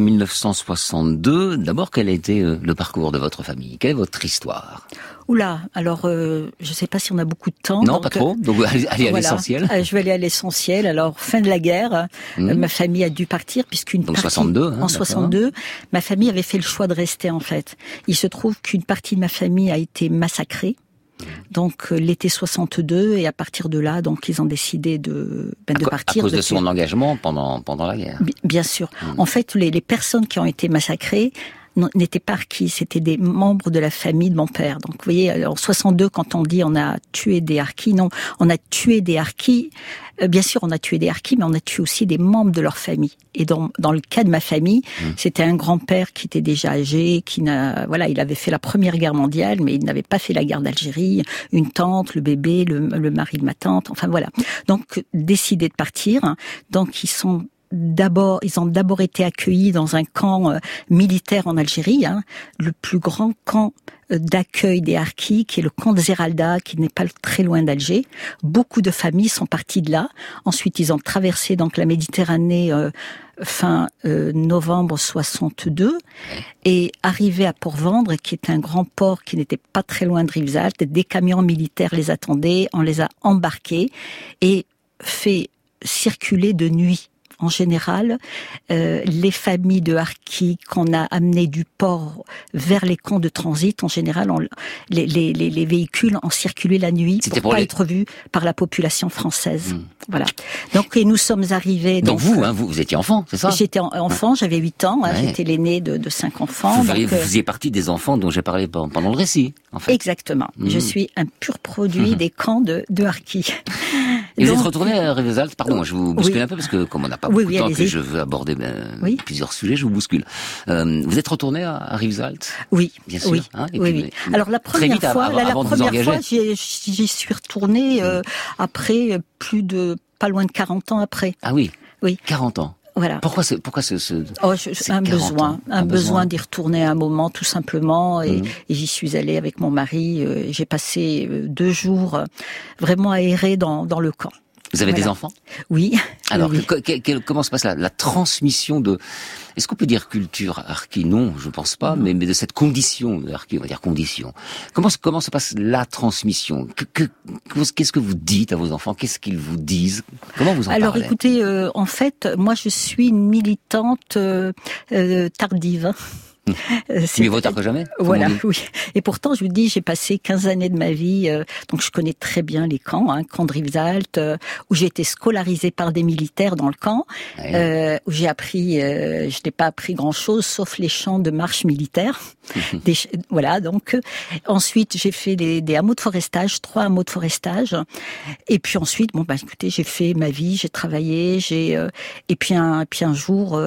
[SPEAKER 1] 1962. D'abord, quel a été le parcours de votre famille? Quelle est votre histoire?
[SPEAKER 20] Oula, alors je ne sais pas si on a beaucoup de temps.
[SPEAKER 1] Non, donc, pas trop. Donc allez à l'essentiel.
[SPEAKER 20] Je vais aller à l'essentiel. Alors, fin de la guerre, ma famille a dû partir puisqu'une
[SPEAKER 1] donc
[SPEAKER 20] partie...
[SPEAKER 1] 62,
[SPEAKER 20] en 62, ma famille avait fait le choix de rester en fait. Il se trouve qu'une partie de ma famille a été massacrée. Donc l'été 62 et à partir de là, donc ils ont décidé de partir.
[SPEAKER 1] À cause de son engagement pendant la guerre.
[SPEAKER 20] Bien sûr. En fait, les personnes qui ont été massacrées n'étaient pas Harkis, c'était des membres de la famille de mon père. Donc vous voyez, en 62, quand on dit on a tué des Harkis, non, on a tué des Harkis. Bien sûr, on a tué des Harkis, mais on a tué aussi des membres de leur famille. Et dans le cas de ma famille, c'était un grand-père qui était déjà âgé, il avait fait la Première Guerre mondiale, mais il n'avait pas fait la guerre d'Algérie. Une tante, le bébé, le mari de ma tante, enfin voilà. Donc, décidé de partir. Donc, ils ont d'abord été accueillis dans un camp militaire en Algérie, le plus grand camp d'accueil des Harkis, qui est le camp de Zeralda, qui n'est pas très loin d'Alger. Beaucoup de familles sont parties de là. Ensuite, ils ont traversé donc la Méditerranée fin novembre 62 et arrivé à Port-Vendre, qui est un grand port qui n'était pas très loin de Rivesaltes. Des camions militaires les attendaient, on les a embarqués et fait circuler de nuit. En général, les familles de Harkis qu'on a amenées du port vers les camps de transit, en général, les véhicules ont circulé la nuit pour pas être vus par la population française. Voilà. Donc, et nous sommes arrivés...
[SPEAKER 1] Donc vous étiez enfant, c'est ça?
[SPEAKER 20] J'étais enfant, j'avais 8 ans, j'étais l'aîné de 5 enfants.
[SPEAKER 1] Vous faisiez partie des enfants dont j'ai parlé pendant le récit, en fait.
[SPEAKER 20] Exactement. Je suis un pur produit des camps de Harkis.
[SPEAKER 1] Et vous êtes retourné à Rivesaltes, pardon, je vous bouscule un peu parce que comme on n'a pas beaucoup de temps, que je veux aborder plusieurs sujets, je vous bouscule. Vous êtes retourné à Rivesaltes?
[SPEAKER 20] Oui,
[SPEAKER 1] bien sûr.
[SPEAKER 20] Oui, oui. Alors la première fois, j'y suis retournée après pas loin de 40 ans après.
[SPEAKER 1] Ah oui.
[SPEAKER 20] Oui.
[SPEAKER 1] 40 ans.
[SPEAKER 20] Voilà.
[SPEAKER 1] Pourquoi
[SPEAKER 20] un besoin d'y retourner un moment, tout simplement. Et j'y suis allée avec mon mari. J'ai passé 2 jours vraiment aérés dans le camp.
[SPEAKER 1] Vous avez des enfants ?
[SPEAKER 20] Oui.
[SPEAKER 1] Alors,
[SPEAKER 20] oui.
[SPEAKER 1] Comment se passe la transmission de... Est-ce qu'on peut dire culture harki ? Non, je pense pas, mais de cette condition de harki, on va dire condition. Comment se passe la transmission ? Qu'est-ce que vous dites à vos enfants ? Qu'est-ce qu'ils vous disent ? Comment vous en parlez ?
[SPEAKER 20] Alors, écoutez, en fait, moi, je suis une militante tardive.
[SPEAKER 1] Mieux vaut tard que jamais.
[SPEAKER 20] Voilà, oui. Et pourtant, je vous dis, j'ai passé 15 années de ma vie, donc je connais très bien les camps, camp de Rivesaltes, où j'ai été scolarisée par des militaires dans le camp, où j'ai appris, je n'ai pas appris grand-chose, sauf les chants de marche militaire. Voilà, donc ensuite j'ai fait des hameaux de forestage, 3 hameaux de forestage, et puis ensuite, écoutez, j'ai fait ma vie, j'ai travaillé, et puis un jour,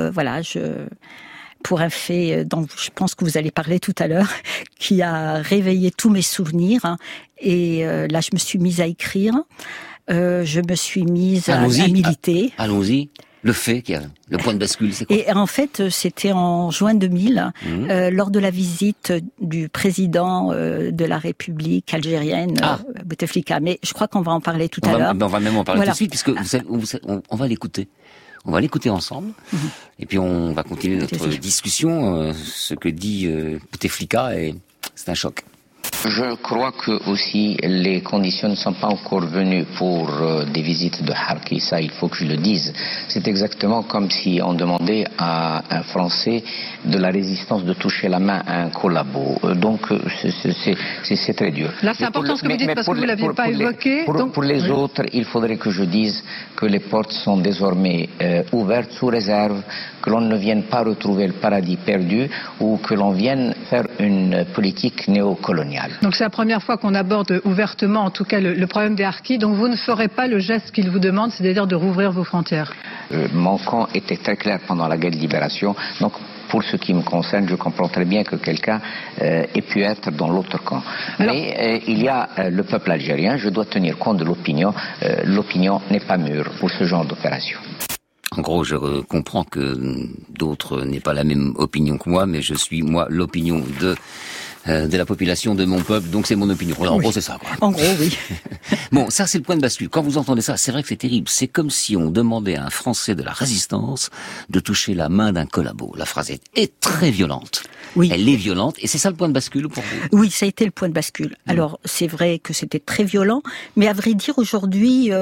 [SPEAKER 20] pour un fait dont je pense que vous allez parler tout à l'heure, qui a réveillé tous mes souvenirs. Et là, je me suis mise à écrire, je me suis mise à militer.
[SPEAKER 1] Allons-y. Le point de bascule, c'est quoi ?
[SPEAKER 20] Et en fait, c'était en juin 2000, lors de la visite du président de la République algérienne, Bouteflika. Mais je crois qu'on va en parler tout à l'heure.
[SPEAKER 1] On va même en parler tout de suite, puisque on va l'écouter. On va l'écouter ensemble, et puis on va continuer notre discussion. Ce que dit Bouteflika, et c'est un choc.
[SPEAKER 21] Je crois que aussi les conditions ne sont pas encore venues pour des visites de harki, ça il faut que je le dise. C'est exactement comme si on demandait à un Français de la résistance de toucher la main à un collabo. Donc c'est très dur.
[SPEAKER 22] Là c'est important ce que vous dites parce que vous ne l'aviez pas évoqué.
[SPEAKER 21] Pour les autres, il faudrait que je dise que les portes sont désormais ouvertes sous réserve que l'on ne vienne pas retrouver le paradis perdu ou que l'on vienne faire une politique néocoloniale.
[SPEAKER 22] Donc c'est la première fois qu'on aborde ouvertement, en tout cas, le problème des harkis. Donc vous ne ferez pas le geste qu'ils vous demandent, c'est-à-dire de rouvrir vos frontières.
[SPEAKER 21] Mon camp était très clair pendant la guerre de libération. Donc pour ce qui me concerne, je comprends très bien que quelqu'un ait pu être dans l'autre camp. Mais il y a le peuple algérien, je dois tenir compte de l'opinion. L'opinion n'est pas mûre pour ce genre d'opération.
[SPEAKER 1] En gros, je comprends que d'autres n'aient pas la même opinion que moi, mais je suis, moi, l'opinion de la population, de mon peuple, donc c'est mon opinion. En gros, c'est ça, quoi.
[SPEAKER 20] En gros, oui.
[SPEAKER 1] Bon, ça, c'est le point de bascule. Quand vous entendez ça, c'est vrai que c'est terrible. C'est comme si on demandait à un Français de la résistance de toucher la main d'un collabo. La phrase est très violente.
[SPEAKER 20] Oui.
[SPEAKER 1] Elle est violente, et c'est ça le point de bascule pour vous?
[SPEAKER 20] Oui, ça a été le point de bascule. Alors, c'est vrai que c'était très violent, mais à vrai dire, aujourd'hui,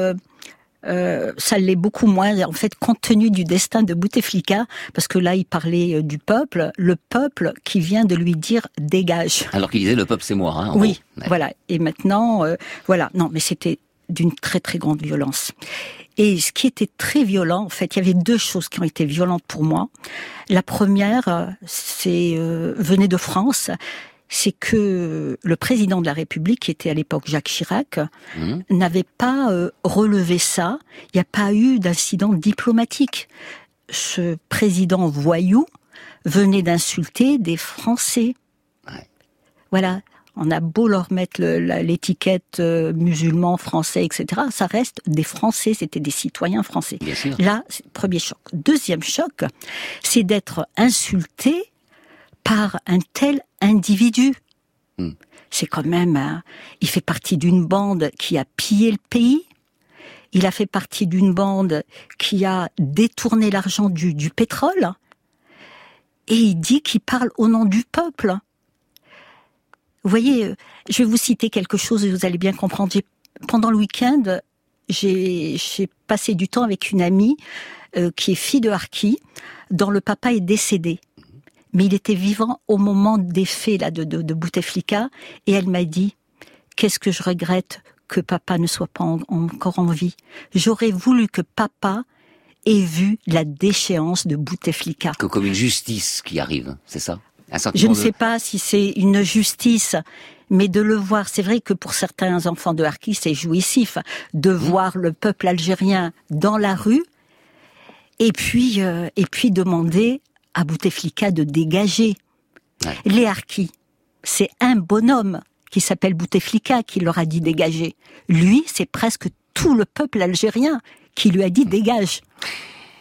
[SPEAKER 20] ça l'est beaucoup moins, en fait, compte tenu du destin de Bouteflika, parce que là, il parlait du peuple, le peuple qui vient de lui dire « dégage ».
[SPEAKER 1] Alors qu'il disait « le peuple, c'est moi ». Hein,
[SPEAKER 20] oui, voilà. Et maintenant, voilà. Non, mais c'était d'une très, très grande violence. Et ce qui était très violent, en fait, il y avait deux choses qui ont été violentes pour moi. La première, venait de France. C'est que le président de la République, qui était à l'époque Jacques Chirac, n'avait pas relevé ça. Il n'y a pas eu d'incident diplomatique. Ce président voyou venait d'insulter des Français. Ouais. Voilà. On a beau leur mettre l'étiquette musulman, français, etc. Ça reste des Français, c'était des citoyens français.
[SPEAKER 1] Bien sûr.
[SPEAKER 20] Là, c'est le premier choc. Deuxième choc, c'est d'être insulté par un tel individu. C'est quand même, il fait partie d'une bande qui a pillé le pays. Il a fait partie d'une bande qui a détourné l'argent du pétrole. Et il dit qu'il parle au nom du peuple. Vous voyez, je vais vous citer quelque chose et vous allez bien comprendre. Pendant le week-end, j'ai passé du temps avec une amie qui est fille de harki, dont le papa est décédé. Mais il était vivant au moment des faits là, de Bouteflika, et elle m'a dit « Qu'est-ce que je regrette que papa ne soit pas encore en vie. J'aurais voulu que papa ait vu la déchéance de Bouteflika. »
[SPEAKER 1] Comme une justice qui arrive, c'est ça?
[SPEAKER 20] Je ne sais pas si c'est une justice, mais de le voir, c'est vrai que pour certains enfants de harki, c'est jouissif de voir le peuple algérien dans la rue, et puis demander à Bouteflika de dégager. Ouais. Les harkis, c'est un bonhomme qui s'appelle Bouteflika qui leur a dit dégager. Lui, c'est presque tout le peuple algérien qui lui a dit dégage.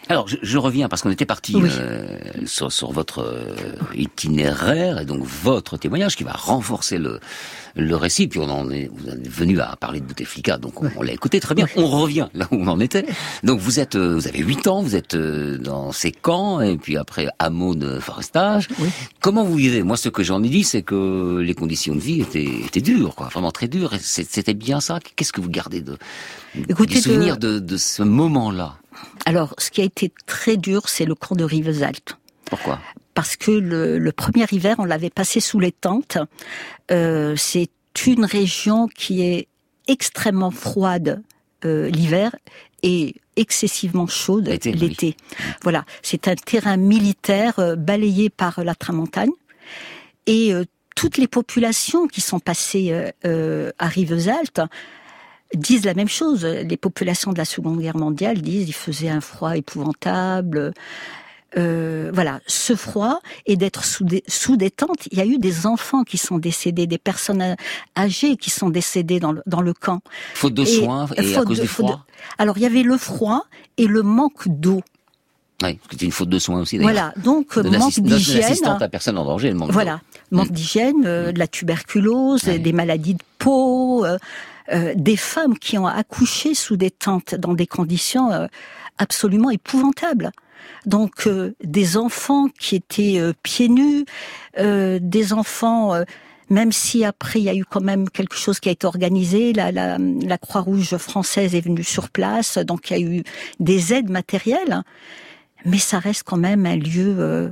[SPEAKER 1] Alors, je reviens parce qu'on était parti sur votre itinéraire et donc votre témoignage qui va renforcer le récit. Puis vous en êtes venu à parler de Bouteflika, donc on l'a écouté très bien. On revient là où on en était. Donc vous avez 8 ans, vous êtes dans ces camps et puis après hameau de forestage. Oui. Comment vous vivez? Moi, ce que j'en ai dit, c'est que les conditions de vie étaient dures, quoi, vraiment très dures. Et c'était bien ça. Qu'est-ce que vous gardez du souvenir de ce moment-là?
[SPEAKER 20] Alors, ce qui a été très dur, c'est le camp de Rivesaltes.
[SPEAKER 1] Pourquoi?
[SPEAKER 20] Parce que le premier hiver, on l'avait passé sous les tentes. C'est une région qui est extrêmement froide l'hiver et excessivement chaude l'été. Oui. Voilà, c'est un terrain militaire balayé par la Tramontane. Et toutes les populations qui sont passées à Rivesaltes disent la même chose. Les populations de la Seconde Guerre mondiale disent il faisait un froid épouvantable. Voilà, ce froid et d'être sous des tentes. Il y a eu des enfants qui sont décédés, des personnes âgées qui sont décédées dans le camp.
[SPEAKER 1] Faute de soins et à cause du froid.
[SPEAKER 20] Alors il y avait le froid et le manque d'eau.
[SPEAKER 1] Oui, c'était une faute de soins aussi. D'ailleurs.
[SPEAKER 20] Voilà, donc manque d'hygiène.
[SPEAKER 1] L'assistante à personne en danger, le manque d'eau.
[SPEAKER 20] Voilà, manque d'hygiène, de la tuberculose, des maladies de peau. Des femmes qui ont accouché sous des tentes dans des conditions absolument épouvantables. Donc des enfants qui étaient pieds nus, des enfants, même si après il y a eu quand même quelque chose qui a été organisé, la Croix-Rouge française est venue sur place, donc il y a eu des aides matérielles, mais ça reste quand même un lieu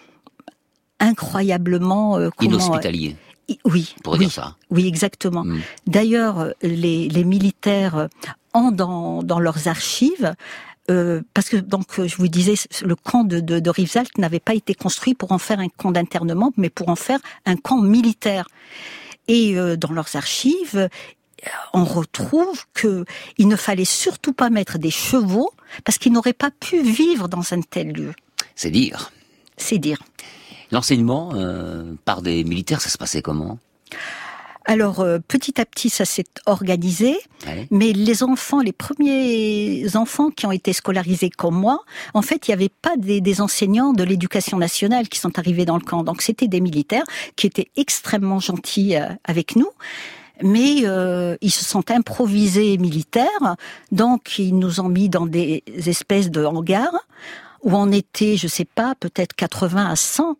[SPEAKER 20] incroyablement
[SPEAKER 1] inhospitalier.
[SPEAKER 20] Oui,
[SPEAKER 1] dire ça.
[SPEAKER 20] Oui, exactement. D'ailleurs, les militaires ont dans leurs archives, parce que donc je vous disais, le camp de Rivesaltes n'avait pas été construit pour en faire un camp d'internement, mais pour en faire un camp militaire. Et dans leurs archives, on retrouve que il ne fallait surtout pas mettre des chevaux parce qu'ils n'auraient pas pu vivre dans un tel lieu.
[SPEAKER 1] C'est dire.
[SPEAKER 20] C'est dire.
[SPEAKER 1] L'enseignement par des militaires, ça se passait comment?
[SPEAKER 20] Alors, petit à petit, ça s'est organisé, mais les premiers enfants qui ont été scolarisés comme moi, en fait, il n'y avait pas des enseignants de l'éducation nationale qui sont arrivés dans le camp. Donc, c'était des militaires qui étaient extrêmement gentils avec nous. Mais ils se sont improvisés militaires, donc ils nous ont mis dans des espèces de hangars où on était, je sais pas, peut-être 80 à 100,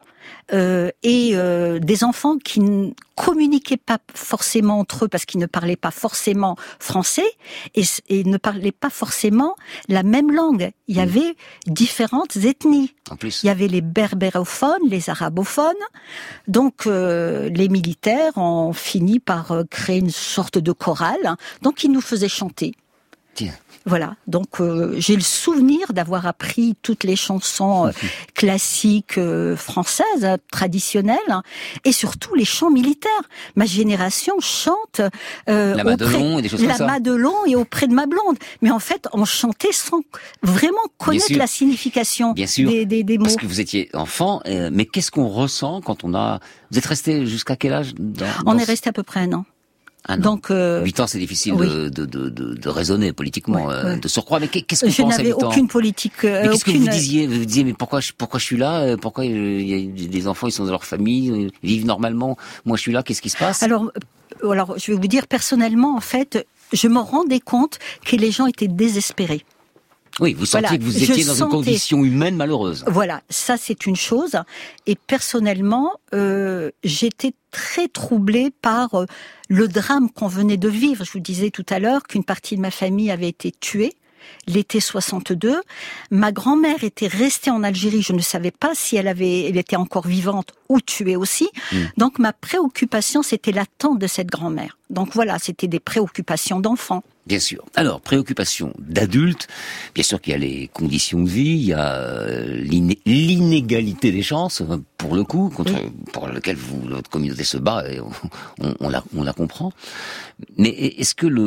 [SPEAKER 20] des enfants qui ne communiquaient pas forcément entre eux parce qu'ils ne parlaient pas forcément français et ne parlaient pas forcément la même langue. Il y avait différentes ethnies.
[SPEAKER 1] En plus.
[SPEAKER 20] Il y avait les berbérophones, les arabophones. Donc les militaires ont fini par créer une sorte de chorale. Donc ils nous faisaient chanter.
[SPEAKER 1] Tiens.
[SPEAKER 20] Voilà, donc j'ai le souvenir d'avoir appris toutes les chansons classiques françaises, traditionnelles, et surtout les chants militaires. Ma génération chante
[SPEAKER 1] la Madelon et des choses comme ça.
[SPEAKER 20] La Madelon et auprès de ma blonde. Mais en fait, on chantait sans vraiment connaître la signification des mots.
[SPEAKER 1] Parce que vous étiez enfant, mais qu'est-ce qu'on ressent quand on a... Vous êtes resté jusqu'à quel âge
[SPEAKER 20] On est resté à peu près un an. Donc
[SPEAKER 1] 8 ans, c'est difficile de raisonner politiquement, de surcroît. Mais qu'est-ce qu'on pense à 8 ans?
[SPEAKER 20] Je n'avais aucune politique.
[SPEAKER 1] Mais qu'est-ce que vous disiez? Vous disiez mais pourquoi je suis là? Pourquoi il y a des enfants, ils sont dans leur famille, ils vivent normalement. Moi, je suis là. Qu'est-ce qui se passe?
[SPEAKER 20] Alors, je vais vous dire personnellement, en fait, je me rendais compte que les gens étaient désespérés.
[SPEAKER 1] Oui, vous sentiez que vous étiez dans une condition humaine malheureuse.
[SPEAKER 20] Voilà, ça c'est une chose. Et personnellement, j'étais très troublée par le drame qu'on venait de vivre. Je vous disais tout à l'heure qu'une partie de ma famille avait été tuée l'été 62. Ma grand-mère était restée en Algérie. Je ne savais pas si elle était encore vivante ou tuée aussi. Donc ma préoccupation, c'était l'attente de cette grand-mère. Donc voilà, c'était des préoccupations d'enfants.
[SPEAKER 1] Bien sûr. Alors, préoccupation d'adultes, bien sûr qu'il y a les conditions de vie, il y a l'inégalité des chances, pour le coup, pour lequel votre communauté se bat, et on la comprend. Mais est-ce que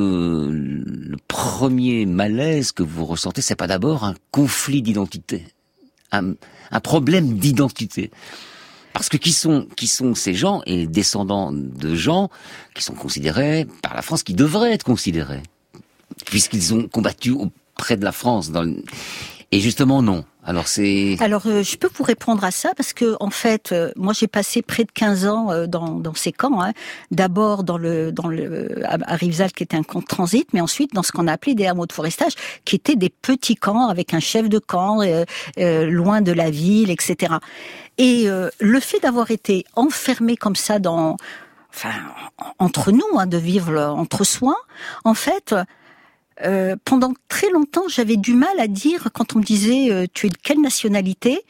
[SPEAKER 1] le premier malaise que vous ressentez, c'est pas d'abord un conflit d'identité, un problème d'identité? Parce que qui sont ces gens et descendants de gens qui sont considérés par la France, qui devraient être considérés, puisqu'ils ont combattu auprès de la France. Et justement, non. Alors,
[SPEAKER 20] je peux vous répondre à ça parce que, en fait, moi, j'ai passé près de 15 ans dans ces camps. Hein. D'abord à Rivesaltes, qui était un camp de transit, mais ensuite dans ce qu'on a appelé des hameaux de forestage, qui étaient des petits camps avec un chef de camp, loin de la ville, etc. Et le fait d'avoir été enfermé comme ça entre nous, hein, de vivre entre soi, en fait. Pendant très longtemps, j'avais du mal à dire, quand on me disait tu es de quelle nationalité,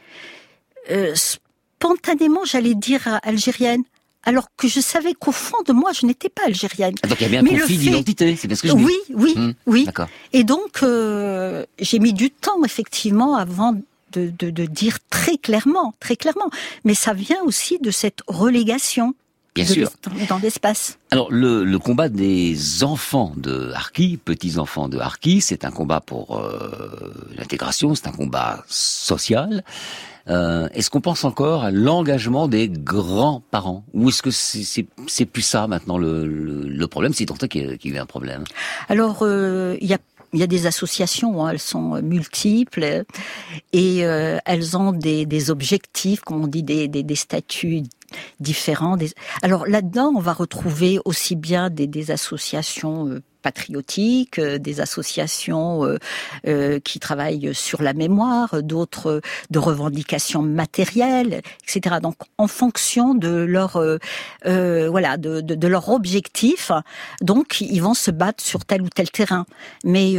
[SPEAKER 20] spontanément j'allais dire algérienne, alors que je savais qu'au fond de moi je n'étais pas algérienne.
[SPEAKER 1] Donc il y avait un conflit d'identité, c'est parce que je dis.
[SPEAKER 20] Oui.
[SPEAKER 1] D'accord.
[SPEAKER 20] Et donc j'ai mis du temps effectivement avant de dire très clairement, mais ça vient aussi de cette relégation.
[SPEAKER 1] Bien sûr.
[SPEAKER 20] Dans l'espace.
[SPEAKER 1] Alors, le combat des enfants de Harki, petits-enfants de Harki, c'est un combat pour l'intégration, c'est un combat social. Est-ce qu'on pense encore à l'engagement des grands-parents? Ou est-ce que c'est plus ça maintenant le problème, si tant est qu'il y a un problème?
[SPEAKER 20] Alors, il y a des associations, hein, elles sont multiples et elles ont des objectifs, comme on dit, des statuts différents. Alors là-dedans, on va retrouver aussi bien des associations patriotiques, des associations qui travaillent sur la mémoire, d'autres de revendications matérielles, etc. Donc, en fonction de leur de leur objectif, donc ils vont se battre sur tel ou tel terrain. Mais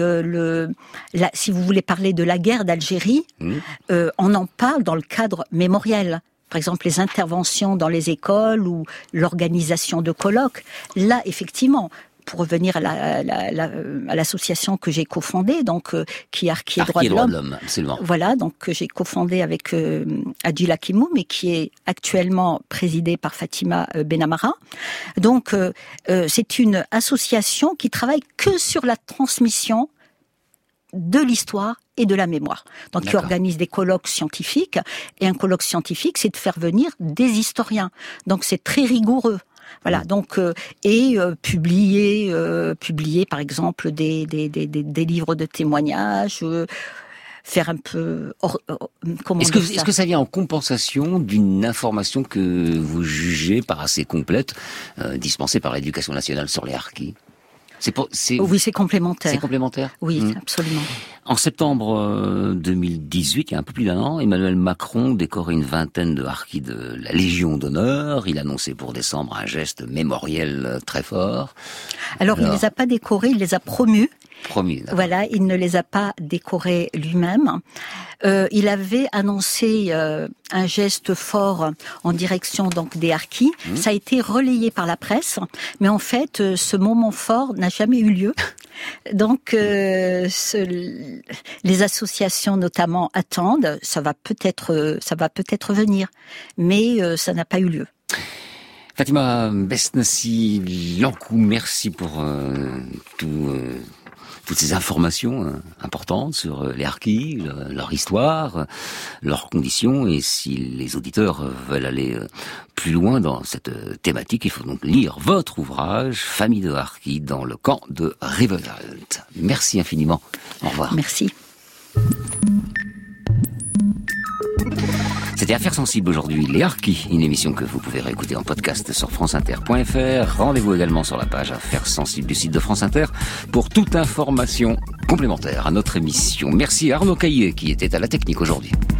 [SPEAKER 20] si vous voulez parler de la guerre d'Algérie, on en parle dans le cadre mémoriel. Par exemple, les interventions dans les écoles ou l'organisation de colloques. Là, effectivement, pour revenir à l'association que j'ai cofondée, donc qui est Harki et droits de l'homme.
[SPEAKER 1] Absolument.
[SPEAKER 20] Voilà, donc que j'ai cofondée avec Adil Hakimoum et qui est actuellement présidée par Fatima Benamara. Donc, c'est une association qui travaille que sur la transmission de l'histoire et de la mémoire. Donc, qui organise des colloques scientifiques. Et un colloque scientifique, c'est de faire venir des historiens. Donc, c'est très rigoureux. Voilà. Donc, publier, par exemple, des livres de témoignages, faire un peu,
[SPEAKER 1] Est-ce que ça vient en compensation d'une information que vous jugez pas assez complète, dispensée par l'Éducation nationale sur les harkis?
[SPEAKER 20] Oui, c'est complémentaire.
[SPEAKER 1] C'est complémentaire.
[SPEAKER 20] Oui, absolument.
[SPEAKER 1] En septembre 2018, il y a un peu plus d'un an, Emmanuel Macron décorait une vingtaine de harkis de la Légion d'honneur. Il annonçait pour décembre un geste mémoriel très fort.
[SPEAKER 20] Alors il ne les a pas décorés, il les a promus.
[SPEAKER 1] Promis.
[SPEAKER 20] Voilà, il ne les a pas décorés lui-même. Il avait annoncé un geste fort en direction donc des harkis. Ça a été relayé par la presse, mais en fait, ce moment fort n'a jamais eu lieu. Donc, les associations notamment attendent. Ça va peut-être venir, mais ça n'a pas eu lieu.
[SPEAKER 1] Fatima Besnassi Lankou, merci pour toutes ces informations importantes sur les harkis, leur histoire, leurs conditions, et si les auditeurs veulent aller plus loin dans cette thématique, il faut donc lire votre ouvrage « Famille de harkis dans le camp de Rivesaltes ». Merci infiniment. Au revoir.
[SPEAKER 20] Merci.
[SPEAKER 1] C'était Affaires sensibles aujourd'hui, les harkis, une émission que vous pouvez réécouter en podcast sur franceinter.fr. Rendez-vous également sur la page Affaires sensibles du site de France Inter pour toute information complémentaire à notre émission. Merci à Arnaud Caillé qui était à la technique aujourd'hui.